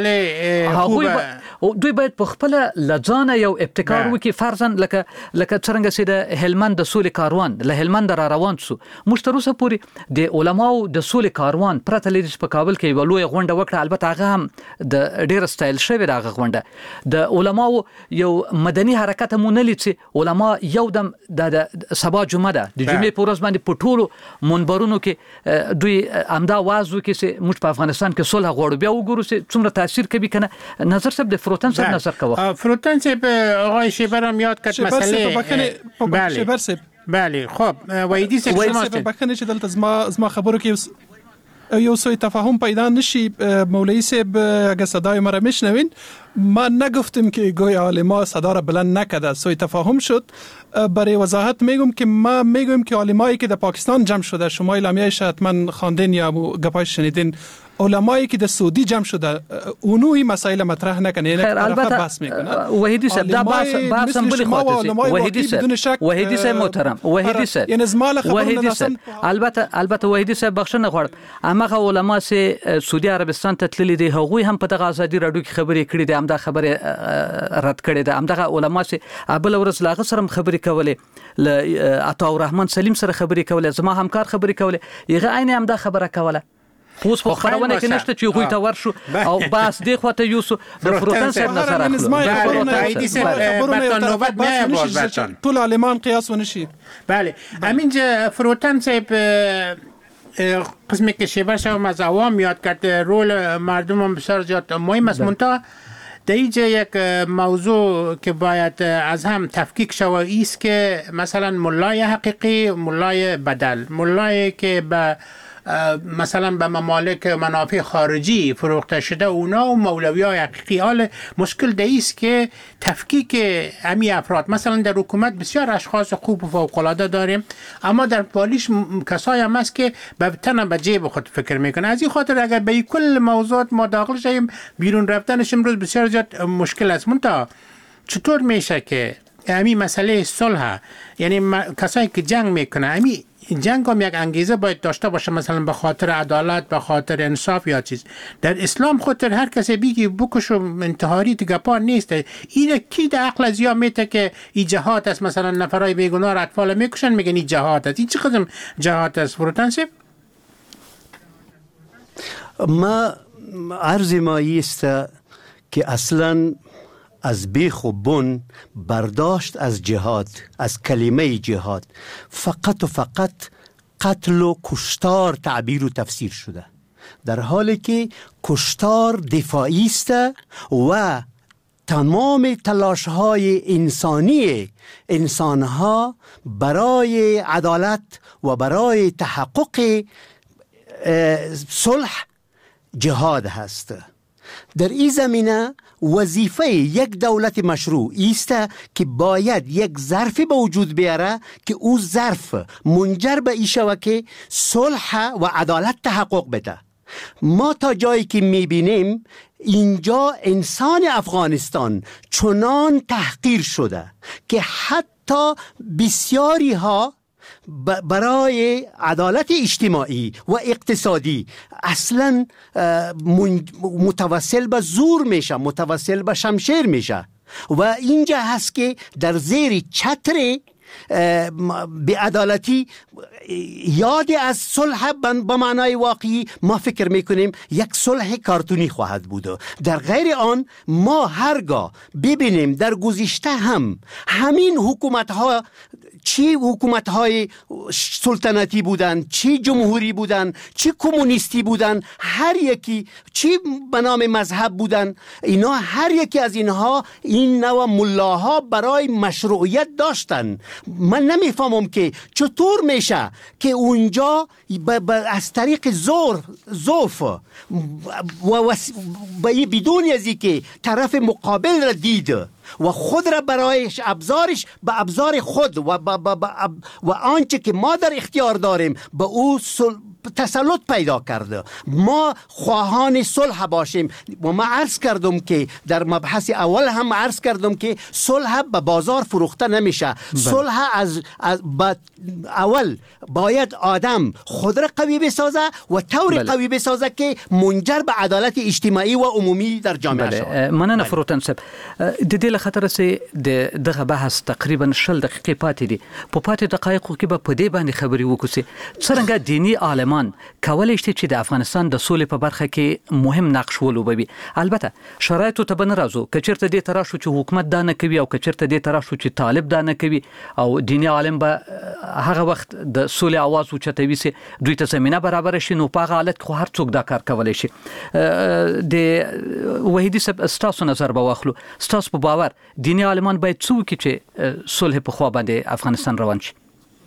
S4: دي. دوی باید په خپل لځانه یو ابتکار وکي. فرضاً لکه لکه څنګه چې د هلمند د سولې کاروان له هلمند را روان شو، موږ تر اوسه پورې د علماو د سولې کاروان پرته لري په کابل کې یو لوی غونډه وکړه. البته هغه هم د ډیر سټایل شوی راغه غونډه. د علماو یو مدني حرکت مونږ نه لیدل. علما یو دم د سبا جمعه ده د جمعې په ورځ باندې په ټولو منبرونو کې دوی امدا आवाज وکړي چې موږ په افغانستان کې صلح غواړو. بیا وګورو چې څومره تاثیر کوي کنه. نظر صاحب د فروتن صاحب نظر کوه.
S6: فروتن صاحب آقای شیبر هم یاد کرد مسئله.
S8: بله شیبر صاحب
S6: بله خب وحیدی صاحب شما
S8: بخنه چې دلته زما زما خبرو کې یو سوی تفاهم پیدا نشی. مولوی صاحب اگه صدای مرا میشنوین، من نگفتم که گوی علما صدا را بلند نکرده، سوی تفاهم شد. برای وضاحت میگم که ما میگم که علمایی که در پاکستان جمع شده، شما اعلامیه‌اش حتما خواندین یا گپایش شنیدین، علمایی که در سعودی جمع شده اونوی مسائل مطرح نکنه. یعنی
S4: البته
S8: بحث میکنه.
S4: وحیدی صاحب دا بحث بحث هم بلی خواهد وحیدی صاحب وحیدی صاحب محترم وحیدی صاحب
S8: یعنی زمال
S4: خبرونه ناسم. البته البته وحیدی صاحب بخښنه غواړم. هغه علما سه سعودي عربستان ته تللي دي، هغوی هم په دغه ازادي رادیو کې خبرې کړې دي، هم دا خبره رد کړې ده. هم دغه علما سه ابل ورس لاغه سره خبرې کولې، ل عطا الرحمن سلیم سره خبرې کولې، زما همکار خبرې کولې، یغه عین هم دا خبره کوله. اوس خو خبرونه کې نشته چې غوي ته ورشو او بس دی خو ته یوسو د فروتن صاحب نظر اخلو.
S6: وحیدی صاحب برتون نوبت نه بود برتون
S8: طول علمان قیاس ونشي.
S6: بله همینجا فروتن صاحب قسمی که شیبر صاحب از عوام یاد کرد رول مردم هم بسیار زیاد مهم است. منتها در اینجا یک موضوع که باید از هم تفکیک شود است که مثلا ملای حقیقی، ملای بدل، ملای که به مثلا به ممالک منافع خارجی فروخته شده اونا و مولویای حقیقی. حال مشکل ده است که تفکیک امی افراد، مثلا در حکومت بسیار اشخاص خوب و فوق‌العاده داریم، اما در پالیش کسایی هم است که به تن به جیب خود فکر میکنه. از این خاطر اگر به کل موضوعات ما داخل شیم بیرون رفتنش امروز بسیار زیاد مشکل است. منتها چطور میشه که امی مسئله صلح، یعنی کسایی که جنگ میکنه، امی جنگ هم یک انگیزه باید داشته باشه، مثلا به خاطر عدالت، به خاطر انصاف یا چیز. در اسلام خاطر هر کسی بگی بکشو انتحاری دیگه پا نیست. این کی در عقل از یا میته که این جهاد است؟ مثلا نفرای بیگناه را اطفال میکشن میگن این جهاد است. این چه قسم جهاد است فروتن صاحب؟
S7: ما عرض ما است که اصلا از بیخ و بن برداشت از جهاد، از کلمه جهاد فقط و فقط قتل و کشتار تعبیر و تفسیر شده، در حالی که کشتار دفاعی است و تمام تلاش های انسانی انسانها برای عدالت و برای تحقق صلح جهاد هست. در این زمینه وظیفه یک دولت مشروع است که باید یک ظرف به وجود بیاره که او ظرف منجر به این شود که صلح و عدالت تحقق بده. ما تا جایی که میبینیم اینجا انسان افغانستان چنان تحقیر شده که حتی بسیاری ها برای عدالت اجتماعی و اقتصادی اصلا متوسل به زور میشه، متوسل به شمشیر میشه. و اینجا هست که در زیر چتر بی‌عدالتی یادی از صلح به معنای واقعی ما فکر میکنیم یک صلح کارتونی خواهد بود. در غیر آن ما هرگاه ببینیم در گذشته هم همین حکومت ها، چی حکومت های سلطنتی بودن، چی جمهوری بودن، چی کمونیستی بودن، هر یکی چی به نام مذهب بودن، اینا هر یکی از اینها این نوع ملاها برای مشروعیت داشتن. من نمیفهمم که چطور میشه که اونجا ب- ب- از طریق زور ضعف و بدون از اینکه طرف مقابل را دید
S14: و خود را برایش ابزارش به ابزار خود و با با با و آنچه که ما در اختیار داریم به او تسلط پیدا کرده. ما خواهان صلح باشیم و ما عرض کردم که در مبحث اول هم عرض کردم که صلح به بازار فروخته نمیشه. صلح از, از اول باید آدم خود را قوی بسازه و طور بله. قوی بسازه که منجر به عدالت اجتماعی و عمومی در جامعه شود.
S4: مننه فروتن صاحب. د دې له خاطر سه د دغه بحث تقریبا شل دقیقې پاتې دي. په پاتې دقایقو کې به په دې باندې خبرې وکړو څنګه دینی عالمان کولای شي چې د افغانستان د سولې په برخه کې مهم نقش ولوبوي. البته شرایطو ته بن راځو کچرته دې تراشو چې حکومت دا نه کوي او کچرته دې تراشو چې طالب دا نه کوي او دینی عالم به هغه وخت د سولې आवाज اوچتوي سي دوی ته زمينه برابر شي نو په هغه حالت خو هر څوک دا کار کولای شي. د وحیدی سب استاسو نظر به واخلو استاسو په باور دینی عالمان باید څوک چې صلح په خوا باندې افغانستان روان شي.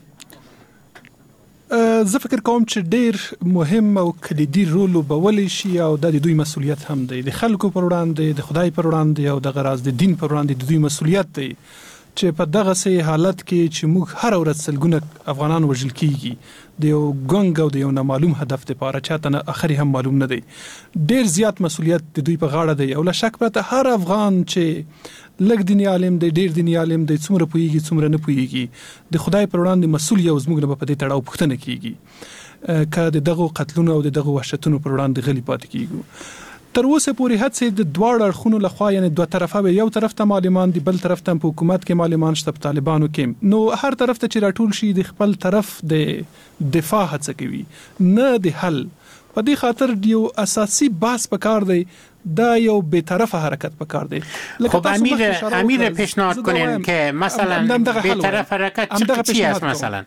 S8: زه فکر کوم چې ډیر مهم او کلیدي رول وبولي شي او د دوی مسولیت هم دی د خلکو پر وړاندې د خدای پر وړاندې او د غراز د دین پر وړاندې د دوی مسولیت دی چې په دغه سه حالت کې چې موږ هر ورځ سلګونه افغانان وژل کیږي د یو ګنګ او د یو نامعلوم هدف لپاره چاته نه اخري هم معلوم نه دی. ډیر زیات مسولیت د دوی په غاړه دی او لا شک پرته هر افغان چې لګ دیني عالم دی ډیر دیني عالم دی څومره پويږي څومره نه پويږي د خدای پر وړاندې مسؤل یو زموږ نه په دې تړاو پوښتنه کیږي کله دغه قتلونو او دغه وحشتونو پر وړاندې غلي پاتې کیږي. تر اوسه پورې هڅه د دواړو اړخونو لخوا یعنی دوه طرفه یو طرف ته معلمان دي بل طرف ته په حکومت کې معلمان شته په طالبانو کې نو هر طرف ته چې راټول شي د خپل طرف د دفاع هڅه کوي نه د حل. په دې خاطر یو اساسي باس پکار دی دا یو به طرفه حرکت پکار دی.
S6: خب امیر امیر پیشنهاد کنین که مثلا به طرف حرکت چی است مثلا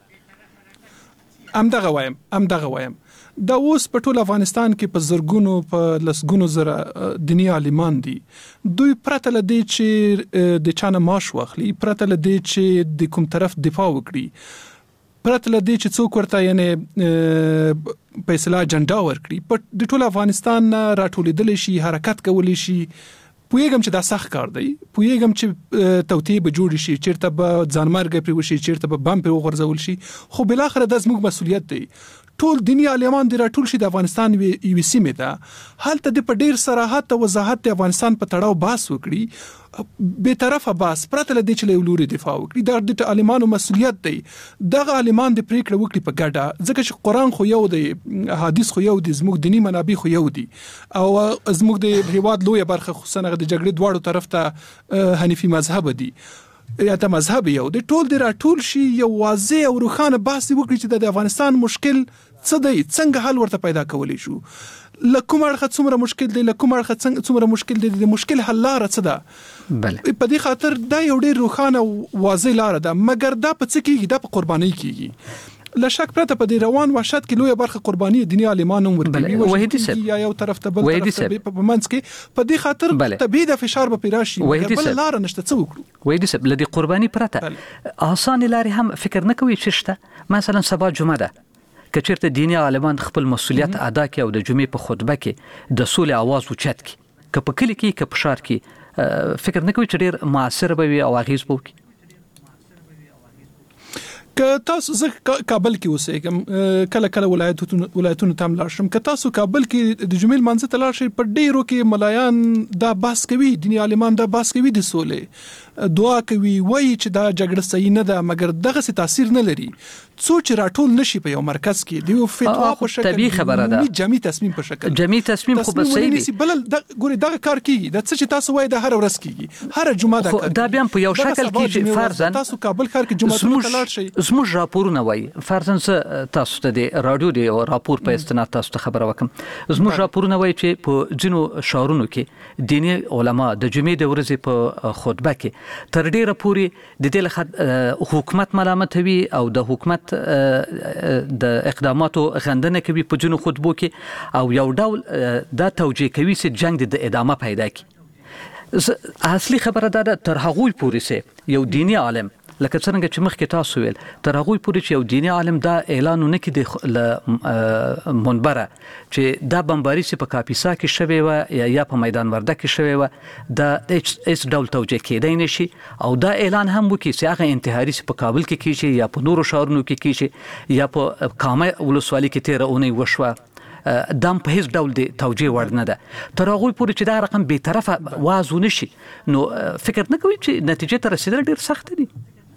S8: ام دغه وایم ام دغه وایم دا اوس په ټول افغانستان کې په زرګونو په لسګونو زره دینی عالمان دي دوی پرته لدی چې د چانه ماش واخلي پرته لدی چې د کوم طرف دفاع وکړي پرته لدی چې څوک ورته یعنی په اصطلاح جنډا ورکړي په د ټول افغانستان راټولېدل شي حرکت کولی شي. پویګم چې دا سخت کار دی پویګم چې توتی به جوړ شي چیرته به ځانمرګ پرې وشي چیرته به بم پرې وغورځول شي خو بل اخر د زموږ مسولیت دی ټول دینی عالمان دی راټول شي د افغانستان یو سیمه ده حالت د په ډیر صراحت او وضاحت د افغانستان په تړاو باس وکړي به طرفه باس پرته لدی چې له لوري دفاع وکړي د عالمانو مسولیت دی دغه عالمان د پریکړه وکړي په ګډه ځکه چې قران خو یو دی حدیث خو یو دی زموږ دینی منابع خو یو دي او زموږ د هیواد لوی برخه خصوصا د جګړې دواړو طرف ته حنیفي مذهب دي یا ته مذهب یو د ټول د راټول شي یو واضح او روښانه بحث وکړي چې د افغانستان مشکل څه دی څنګه حل ورته پیدا کولی شو لکه مرخه څومره مشکل دی لکه مرخه څومره مشکل دی د مشکل حل لار څه ده بله په دې خاطر دا یو ډیر روښانه او واضح لار ده مګر دا په څه کېږي دا په قرباني کېږي لا شک پرته په دې روان وحشت کې لوی برخه قرباني دینی عالمانو ورکوي
S4: وحیدی صاحب
S8: یا یو طرف ته بل طرف ته په منځ کې په دې خاطر تبعید فشار به پیراشي بل لار نشته څه وکړو
S4: وحیدی صاحب لدی قرباني پرته آسان لارې هم فکر نه کوي چې شته مثلا سبا جمعه ده کچرته دینی عالمان خپل مسولیت ادا کوي او د جمعې په خطبه کې د سولې आवाज اوچت کی که په کلی کې که په شهر کې فکر نه کوي چې ډیر موثر به وي او اغیز به وکړي.
S8: که تاسو زه کابل کې اوسېږم کله کله ولایتونو ولایتونو ته لاړ شم که تاسو کابل کې د جمعې لمانځه ته لاړ شئ په ډیرو کې ملایان دا بحث کوي دیني عالمان دا بحث کوي د سولې دعا کوي وایي چې دا جګړه صحیح نه ده مګر دغه څه تاثیر نه لري څو چې راټول نشي په یو مرکز کې د یو فتوا په شکل
S4: طبيعي خبره ده
S8: جمعي تصمیم په شکل
S4: جمعي تصمیم خو به صحیح دی
S8: بل ګوري دغه کار کیږي د څه چې تاسو وایي د هر ورځ کیږي هر جمعه دا کار
S4: دا بیا په یو شکل کې چې فرضاً
S8: تاسو کابل ښار کې جمعه ته لاړ شئ
S4: زموږ راپورونه وایي فرضاً تاسو ته د رادیو دی راپور په استناد تاسو ته خبره وکم زموږ راپورونه وایي چې په ځینو شهرونو کې دیني علما د جمعې د ورځې په خطبه کې تر ډیره پورې د دې حکومت ملامتوي او د حکومت د اقداماتو غندنه کوي په جنو خطبو کې او یو ډول دا توجیه کوي چې جنگ د ادامه پیدا کی. اصلي خبره ده تر هغوی پورې سه یو دینی عالم لکه څنګه چې مخکې تاسو ویل تر هغه پورې چې یو دیني عالم دا اعلانونه کې د منبره چې دا بمباري چې په کاپیسا کې شوی و یا یا په میدان ورده کې شوی و د اس ډول توجیه کېدای نشي او دا اعلان هم وکړي چې هغه انتحاري په کابل کې کیږي یا په نورو شهرونو کې کیږي یا په کامه ولسوالۍ کې تیر اونۍ وشوه دام په هیڅ ډول دی توجیه ور نه ده تر هغه پورې چې دا رقم به طرفه وازونه شي نو فکر نه کوي چې نتیجه ته رسیدل ډیر سخت دي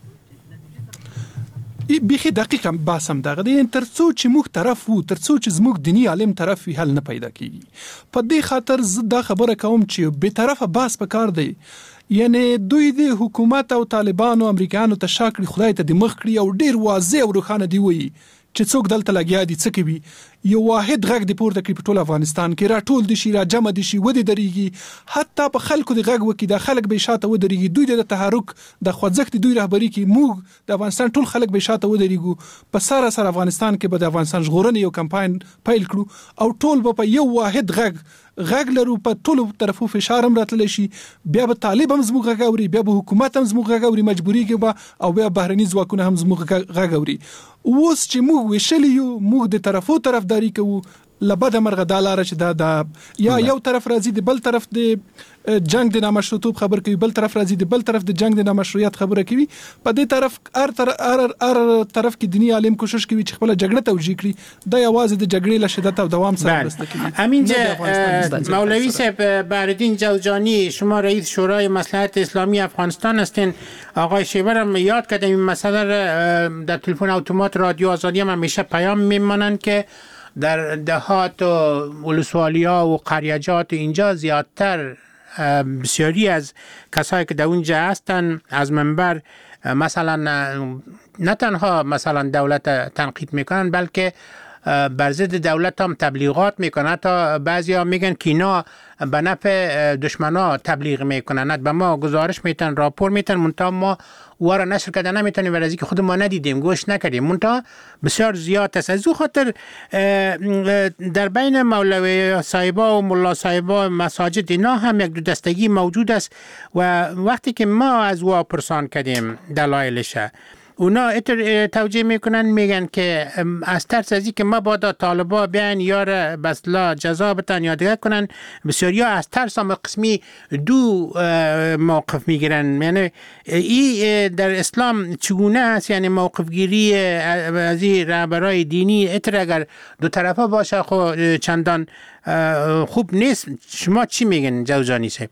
S8: بيخي دقیقاً باسم دغه دي ترڅو چې موږ طرف وو ترڅو چې زموږ دینی عالم طرف وی حل نه پیدا کیږي په دې خاطر زه خبره کوم چې به طرفه باس پکار دی یعنی دوی د حکومت او طالبانو امریکایانو ته شاکړي خدای ته د مخ کړی او ډیر واضح او روښانه دی وی چې څوک دلته لګیا دي څه کوي یو واحد غږ د پورته کړی په ټول افغانستان کې را ټول دي شي را جمع دي شي ودی دريږي حتی په خلکو د غږ وکي د خلک به شاته ودرېږي دوی د تحرک د خوځښت دوی رهبری کې موږ د افغانستان ټول خلک به شاته ودرېږو په سره سره افغانستان کې به د افغانستان ژغورنې یو کمپاین پیل کړو او ټول به په یو واحد غږ غږ لرو په ټولو طرفو فشار هم راتلی شي بیا به طالب هم زموږ غږ اوري بیا به حکومت هم زموږ غږ اوري مجبوري کې به او بیا بهرني ځواکونه هم زموږ غږ اوري اوس چې موږ وشلی یو موږ د طرفو طرفداري کوو لبد مرغه د لار چې دا د یا یو طرف راځي د بل طرف د جنگ د نامشروطیت خبر کوي بل طرف راځي د بل طرف د جنگ د نامشروعیت خبره کوي په دې طرف هر تر هر هر طرف کې دینی عالم کوشش کوي چې خپل جګړه توجیه کړي د یوازې د جګړې له شدت او دوام سره مرسته کوي
S6: همین مولوی صاحب بهرالدین جوزجانی شما رئیس شورای مصلحت اسلامی افغانستان هستین آقای شیبر هم یاد کردن این مسئله در تلفن اتومات رادیو آزادی هم همیشه پیام میمانند که در دهات و ولسوالی‌ها و قریجات اینجا زیادتر بسیاری از کسایی که در اونجا هستن از منبر مثلا نه تنها مثلا دولت تنقید میکنن بلکه بر ضد دولت هم تبلیغات میکنن تا بعضیا میگن که اینا به نفع دشمنا تبلیغ میکنن به ما گزارش میتن راپور میتن منتها ما واره نشر کرده نمیتونیم ورزی که خود ما ندیدیم گوش نکردیم منتها بسیار زیاد است از او خاطر در بین مولوی صاحبا و ملا صاحبا مساجد اینا هم یک دو دستگی موجود است و وقتی که ما از او پرسان کردیم دلایلش اونا اتر توجیه میکنن میگن که از ترس از که ما بادا طالبا بیان یا بسلا جزا بتن یا دیگه کنن بسیاری ها از ترس هم قسمی دو موقف میگیرن یعنی ای در اسلام چگونه است یعنی موقف گیری از این رهبرای دینی اتر اگر دو طرفه باشه خب چندان خوب نیست شما چی میگن جوزجانی صاحب؟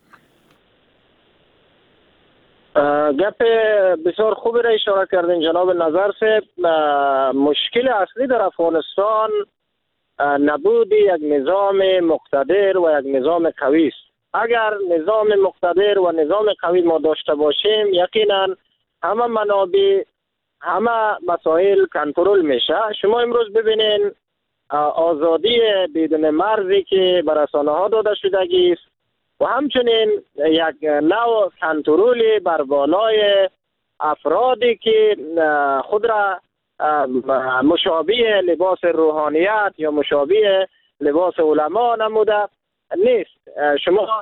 S9: گپ بسیار خوبی را اشاره کردین جناب نظر صاحب مشکل اصلی در افغانستان نبود یک نظام مقتدر و یک نظام قوی است اگر نظام مقتدر و نظام قوی ما داشته باشیم یقینا همه منابع همه مسائل کنترل میشه شما امروز ببینین آزادی بدون مرزی که به رسانه ها داده شدگی است و همچنین یک نوع کنترل بر بالای افرادی که خود را مشابه لباس روحانیت یا مشابه لباس علما نموده نیست شما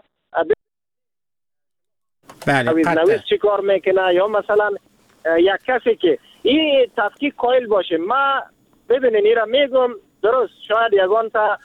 S6: بله
S9: چی کار میکنه یا مثلا یک کسی که این تفکیک قائل باشه ما ببینین این را میگم درست شاید یگان تا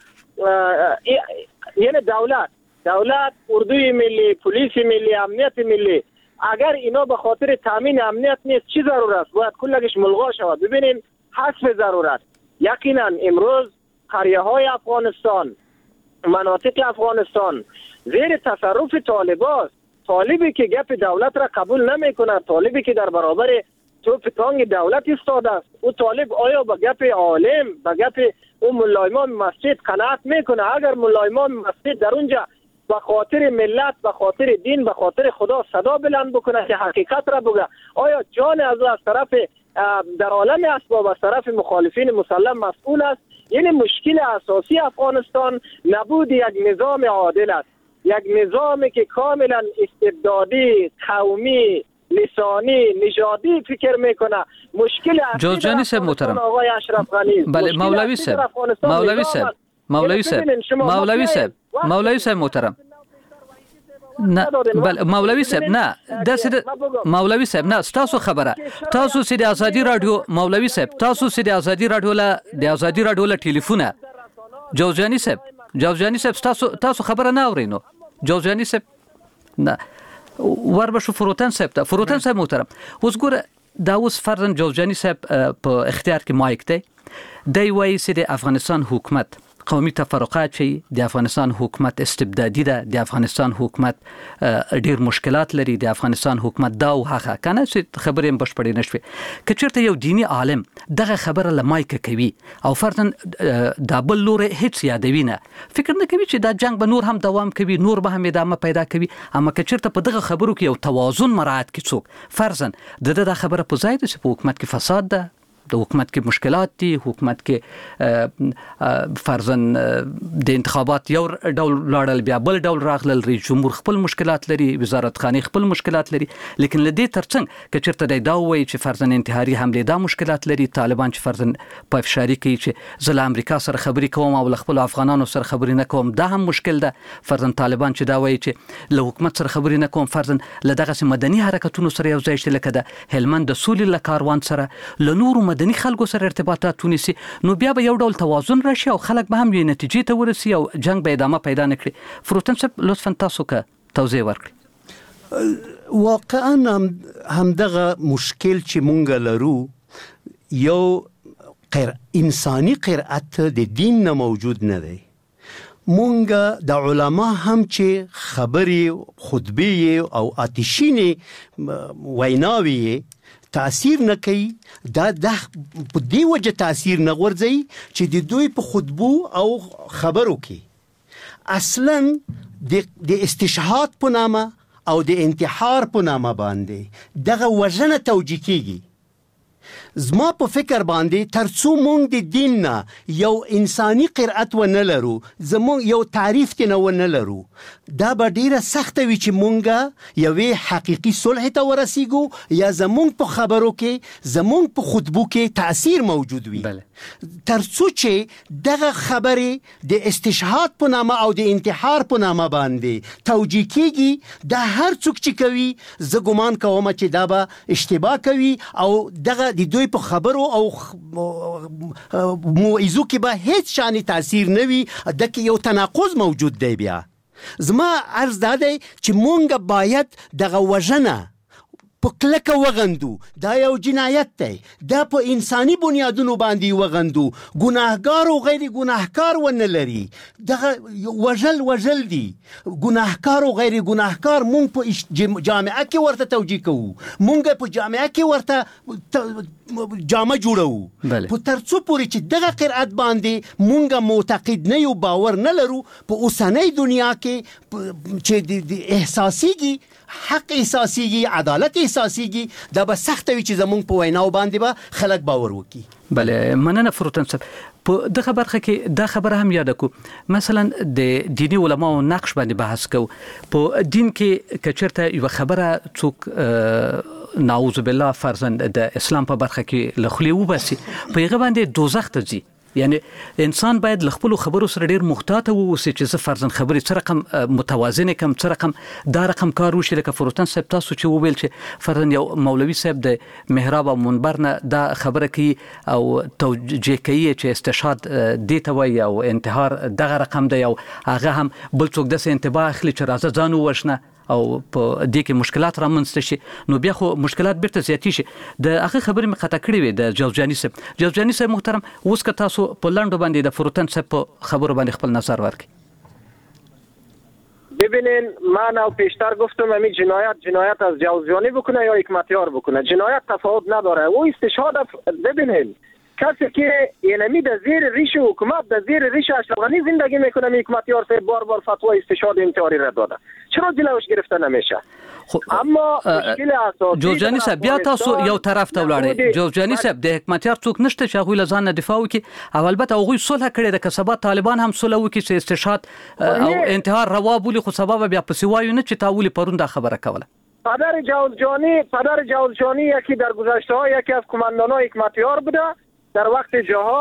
S9: یعنی دولت دولت اردوی ملی پلیس ملی امنیت ملی اگر اینا به خاطر تامین امنیت نیست چی ضرورت است باید کلش ملغا شود ببینین حسب ضرورت یقینا امروز قریه های افغانستان مناطق افغانستان زیر تصرف طالباست طالبی که گپ دولت را قبول نمیکنه طالبی که در برابر توپ تانگ دولت ایستاده است او طالب آیا به گپ عالم به گپ او مولای امام مسجد قناعت میکنه اگر مولای امام مسجد در اونجا به خاطر ملت به خاطر دین به خاطر خدا صدا بلند بکنه که حقیقت را بگه آیا جان از از طرف در عالم اسباب از طرف مخالفین مسلم مسئول است یعنی مشکل اساسی افغانستان نبود یک نظام عادل است یک نظامی که کاملا استبدادی قومی لسانی نژادی فکر میکنه مشکل
S4: جوزجانی صاحب محترم
S9: آقای اشرف غنی
S4: بله مولوی صاحب مولوی صاحب مولوی صاحب مولوی صاحب مولوی صاحب محترم نه بل مولوي صاحب نه د سید مولوي صاحب نه تاسو خبره تاسو سید ازادي رادیو مولوي صاحب تاسو سید ازادي رادیو له د ازادي رادیو له ټلیفونه جوزجاني صاحب جوزجاني صاحب تاسو تاسو خبره نه اورینو جوزجاني صاحب نه وربشو فروتن صاحب ته فروتن صاحب محترم اوس ګوره دا اوس فرضاً جوزجاني صاحب په اختیار کې مایک دی دی وایي چې د افغانستان حکومت قومي تفرقات چې د افغانستان حکومت استبدادي ده د افغانستان حکومت ډیر مشکلات لري د افغانستان حکومت دا او هغه کنه چې خبرې هم بشپړې نشوي کچرته یو دینی عالم دغه خبره لمایک کوي او فرضاً د بل لور هیڅ یادوي نه فکر نه کوي چې دا جنگ به نور هم دوام کوي نور به هم ادامه پیدا کوي اما کچرته په دغه خبرو کې یو توازن مراعات کوي څوک فرضاً د دغه خبره په ځای د حکومت کې فساد ده د حکومت کې مشکلات دي حکومت کې فرضاً د انتخابات یو ډول لاړل بیا بل ډول راغلل رئیس جمهور خپل مشکلات لري وزارت خانه خپل مشکلات لري لیکن لدې ترڅنګ کچرته د دا وایي چې فرضاً انتحاري حمله دا مشکلات لري طالبان چې فرضاً په افشاری کوي چې زه له امریکا سره خبرې کوم او خپل افغانانو سره خبرې نه کوم دا هم مشکل ده فرضاً طالبان چې دا وایي چې له حکومت سره خبرې نه کوم فرضاً له دغه مدني حرکتونو سره یو ځای شته لکه د هلمند د سولې له کاروان سره له نورو مدني خلکو سره ارتباطات ونیسي نو بیا به یو ډول توازن راشي او خلک به هم یو نتیجې ته ورسي او جنگ به ادامه پیدا نکړي فروتن صاحب لطفا تاسو که توضیح ورکړئ
S14: واقعا هم دغه مشکل چې مونږ لرو یو قر انساني قرأت د دین نه موجود نه دی مونږ د علما هم چې خبرې خطبه او آتشینې ویناوي تاثیر نه کوي دا د په دی وجه تاثیر نه ورځي چې د دوی په خطبو او خبرو کې اصلا د د استشهاد په نامه او د انتحار په نامه باندې دغه وژنه توجیه کیږي زما په فکر باندې ترڅو مونږ د دین نه یو انساني قرأت و نه لرو زمون یو تعریف ته نه و نه لرو دا به ډیره سخت وي چې مونږ یوې حقيقي صلح ته ورسیږو یا زمون په خبرو کې زمون په خطبو کې تاثیر موجود وي ترڅو چې دغه خبره د استشهاد په نامه او د انتحار په نامه باندې توجیه کیږي دا هر څوک چې کوي زه ګمان کوم چې دا به اشتباه کوي او دغه د دوی په خبرو او موعظو کې به هیڅ شاني تاثیر نه وي دغه یو تناقض موجود دی بیا زما عرض دا دی چې مونږ باید دغه وژنه په کلکه وغندو دا یو جنایت دی دا په انساني بنیادونو باندې وغندو ګناهګار او غیر ګناهکار ونه لري دغه وژل وژل دي ګناهکار او غیر ګناهکار مونږ په جامعه کې ورته توجیه کوو مونږ په جامعه کې ورته جامه جوړو په ترڅو پورې چې دغه قرأت باندې مونږ معتقد نه یو باور نه لرو په اوسنۍ دنیا کې چې د احساسيږي حق احساسيږي عدالت احساسيږي دا به سخت وي چې زمونږ په ویناو باندې به خلک باور وکړي
S4: بله مننه فروتن صاحب په دغه برخه کې دا خبره هم یاد کو مثلا د دینی علماو نقش باندې بحث کو په دین کې کچرته یو خبره څوک نعوذ بالله فرضاً د اسلام په برخه کې لخلی وبسي په هغه باندې دوزخ ته ځي یعنی انسان باید لخپل خبرو سره ډیر محتاط ووسی چې زه فرضاً خبرې سره رقم متوازن کم سره رقم دا رقم کار وشي لکه فروتن صاحب تاسو چې وویل چې فرضاً یو مولوي صاحب د محراب او منبر نه دا خبره کوي او توجیه کوي چې استشهاد دې ته وایي او انتحار دغه رقم دی او هغه هم بل څوک د انتباه اخلي چې راځه ځان ووښنه او په دې کې مشکلات رامنځته شي نو بیا خو مشکلات بیرته زیاتی شي د هغه خبرې مخاطب کړې وي د جوزجاني صاحب جوزجاني صاحب محترم اوس که تاسو په لندو باندې د فروتن صاحب په خبرو باندې خپل نظر ورکړئ
S9: ببینین من او پیشتر گفتم همین جنایت جنایت از جوزجانی بکنه یا حکمتیار بکنه جنایت تفاوت نداره او استشهاد ببینین کسی که یعنی در زیر ریش حکومت در زیر ریش اشرف غنی زندگی میکنه حکمتیار صاحب بار بار فتوای استشهاد انتحاری را داده چرا جلوش گرفته نمیشه اما مشکل اساسی
S4: جوزجاني صاحب بیا تاسو یو طرف ته ولاړی جوزجاني صاحب د حکمتیار څوک نشته چې هغه لزان دفاع وکي او البته هغه صلح کړي د کسبات طالبان هم صلح وکي چې استشهاد او انتحار روا بولی خو سبب بیا پسیوایو نه چې تاولی پرون دا خبره کوله
S9: پدر جوزجانی پدر جوزجانی یکی در گذشته ها یکی از کماندانان حکمتیار بوده در وقت جهاد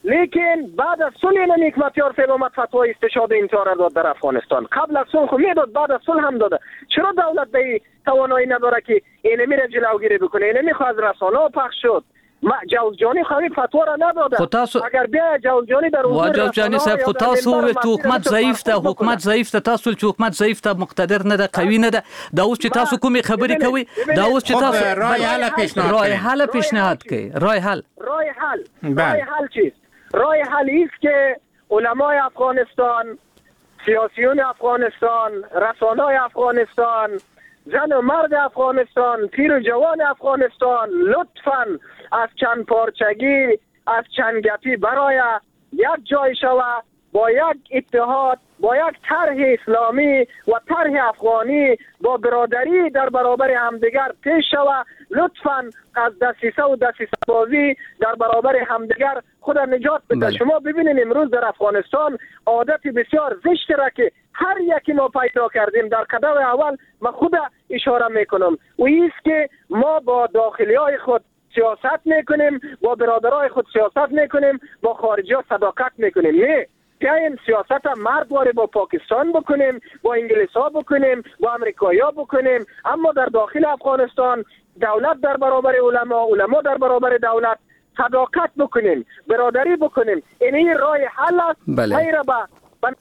S9: لیکن بعد از صلح این حکمتیار صاحب اومد فتوای استشهاد اینطور را داد در افغانستان. قبل از صلح میداد، بعد از صلح هم داده. چرا دولت به توانایی نداره که اینو میره جلوگیری بکنه؟ اینو میخواد رسانه‌ها پخش شد. ما جوزجانی خواهی فتوا را نداده.
S4: تاسو...
S9: اگر بیا جوزجانی در حضور
S4: جوزجانی صاحب خو تاسو و تو حکومت ضعیف ده، حکومت ضعیف ده، تاسو چې حکومت ضعیف ده، مقتدر نه ده، قوي نه ده. دا اوس چې تاسو کومې خبرې کوي، دا اوس چې تاسو
S6: رای حل پیشنهاد
S4: رای حل پیشنهاد کوي. رای حل
S9: رای حل رای حل چیست؟ رای حل است که علمای افغانستان، سیاسیون افغانستان، رسانه‌های افغانستان، زن و مرد افغانستان، پیر و جوان افغانستان لطفاً از چند پارچگی، از چند گپی برای یک جای شود، با یک اتحاد، با یک طرح اسلامی و طرح افغانی، با برادری در برابر همدیگر پیش شود. لطفاً از دسیسه و دسیسه بازی در برابر همدیگر خود نجات بده. بله. شما ببینید امروز در افغانستان عادت بسیار زشتی را که هر یکی ما پیدا کردیم. در قدم اول ما خود اشاره میکنم و ایست که ما با داخلی های خود سیاست میکنیم، با برادرای خود سیاست میکنیم، با خارجی ها صداقت میکنیم. نه، بیاین سیاست مردواره با پاکستان بکنیم، با انگلیس ها بکنیم، با امریکایی ها بکنیم، اما در داخل افغانستان دولت در برابر علما، علما در برابر دولت صداقت بکنیم، برادری بکنیم. این راه حل است.
S4: بله.
S9: غیر با بن...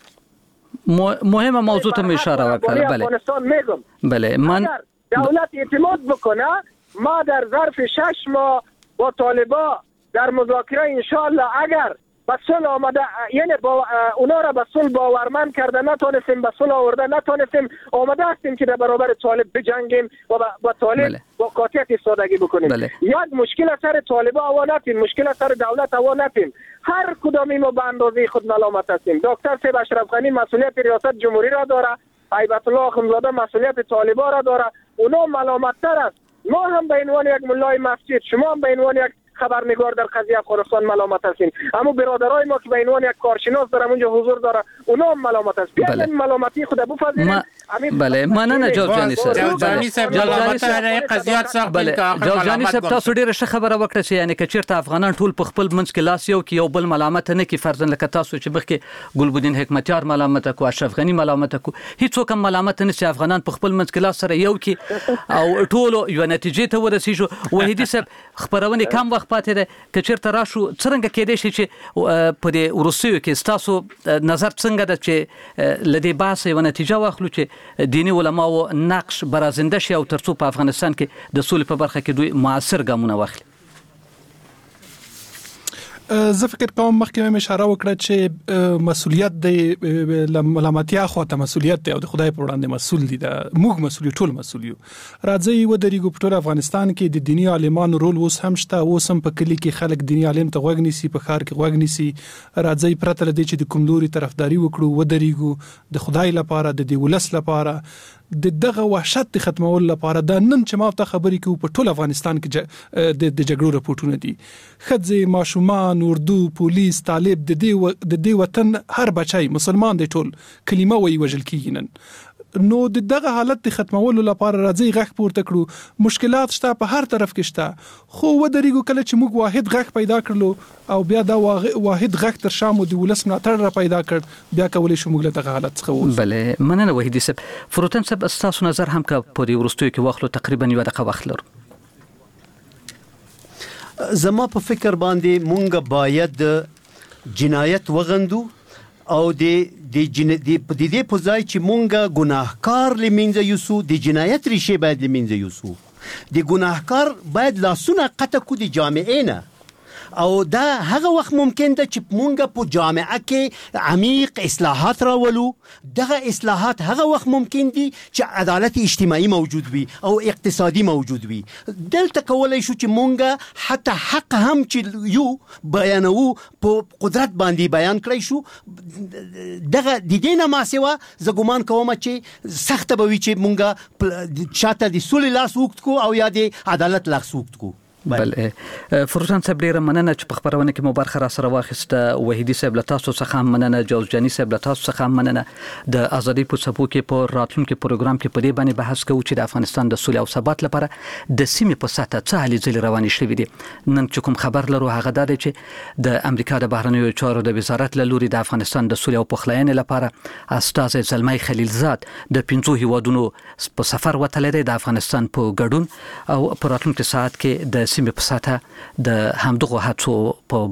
S4: مهم موضوع ته اشاره وکړه. بله.
S9: افغانستان میگم.
S4: بله. من
S9: دولت اعتماد بکنه، ما در ظرف شش ماه با طالبا در مذاکره انشالله اگر به صلح آمده، یعنی با اونا را به صلح باورمند کرده نتونستیم، به صلح آورده نتونستیم، آمده هستیم که در برابر طالب بجنگیم و با طالب بله. با قاطعیت ایستادگی بکنیم. بله. یک مشکل سر طالبا هوا نتیم، مشکل سر دولت هوا نتیم. هر کدامی ما به اندازه خود ملامت هستیم. دکتر صاحب اشرف غنی مسئولیت ریاست جمهوری را داره، هیبت الله اخندزاده مسئولیت طالبا را داره. اونا ملامت تر است. ما هم به عنوان یک ملای مسجد، شما هم به عنوان یک خبرنگار در قضیه افغانستان ملامت هستین، اما برادرای ما که به عنوان یک کارشناس در اونجا حضور داره اونا هم ملامت است. بیاین بله. ملامتی خود بپذیرید.
S4: ما... بله مننه جوزجانی صاحب.
S6: جوزجانی صاحب ملامت لري قضیات سخت
S4: بله. جوزجانی صاحب تاسو ډیره ښه خبره وکړه چې یعنی کچیرته افغانان ټول په خپل منځ کې لاس یو کې یو بل ملامت نه کی، فرضاً لکه تاسو چې بخکې ګلبدین حکمتیار ملامت کو، اشرف غنی ملامت کو، هیڅوک ملامت نه چې افغانان په خپل منځ کې لاس سره یو کې او ټول یو نتیجې ته ورسیږي. وحیدی صاحب خبرونه کم وخت پاتې ده، کچیرته راشو څنګه کېدې شي چې په دې وروستیو کې تاسو نظر څنګه ده چې لدی باسه یو نتیجه واخلو چې دینی علما او نقش برازنده شي او ترڅو په افغانستان کې د سولې په برخه کې دوی موثر ګامونه واخلي.
S8: زه فکر کوم مخکې مې اشاره وکړه چې مسولیت د ملامتیا خو ته مسولیت دی او د خدای په وړاندې مسول دي، د موږ مسولیت ټول مسول یو. راځي و درېګو په ټول افغانستان کې د دینی عالمانو رول اوس هم شته، اوس هم په کلی کې خلک دینی عالم ته غوږ نیسي، په ښار کې غوږ نیسي. راځي پرته لدی چې د کوم لوري طرفداري وکړو و درېګو د خدای لپاره، د دې ولس لپاره، د دغه وحشت ختمول لپاره. دا نن چې ما ته خبرې کوي په ټول افغانستان کې د جګړو رپورټونه دي. ښځې، ماشومان، اردو، پولیس، طالب، د دې د دې وطن هر بچای مسلمان دی ټول کلمه وایي وژل کیږي نن. نو د دغه حالت ختمولو لپاره راځي غږ پورته کړو. مشکلات شته په هر طرف کې شته، خو و درېګو کله چې موږ واحد غږ پیدا کړلو او بیا دا واحد غږ تر شامو دی ولس ملاتړ را پیدا کړ، بیا کولای شو موږ له دغه حالت څخه وځو.
S4: بله مننه وحیدی صاحب. فروتن صاحب تاسو نظر هم که په دې ورستیو کې واخلو تقریبا یو دقیقه وخت لرو.
S14: زما په فکر باندې مونږ باید جنایت وغندو او د د جن د د دې په ځای چې مونږه ګناهکار لمنځه یوسو، د جنایت ریشه باید لمنځه یوسو. د ګناهکار باید لاسونه قطع کو د جامعې نه، او دا هغه وخت ممکن ده چې مونږه په جامعه کې عمیق اصلاحات راولو. دغه اصلاحات هغه وخت ممکن دي چې عدالت اجتماعي موجود وي او اقتصادي موجود وي. دلته کولای شو چې مونږه حتی حق هم چې یو بیانو په قدرت باندې بیان کړی شو. دغه د دې نه ما سوا زه ګمان کوم چې سخت به وي چې مونږه چاته د سولې لاس وکړو او یا د عدالت لاس وکړو.
S4: بل فروزان صاحب ډیره مننه چې په خبرونه کې مو برخه را سره واخیسته. وحیدی صاحب له تاسو څخه مننه، جوزجاني صاحب له تاسو څخه مننه. د ازادي په څپو کې په راتلونکي پروګرام کې په دې باندې بحث کوو چې د افغانستان د سولې او ثبات لپاره د سیمې په سطح څه هلې ځلې روانې شوې دي. نن چې کوم خبر لرو هغه دا دی چې د امریکا د بهرنیو چارو د وزارت له لوري د افغانستان د سولې او پخلاینې لپاره استازی زلمی خلیلزاد د پنځو هیوادونو په سفر وتلی دی د افغانستان په ګډون او په راتلونکي ساعت کې د سیمې په سطح د همدغو هڅو په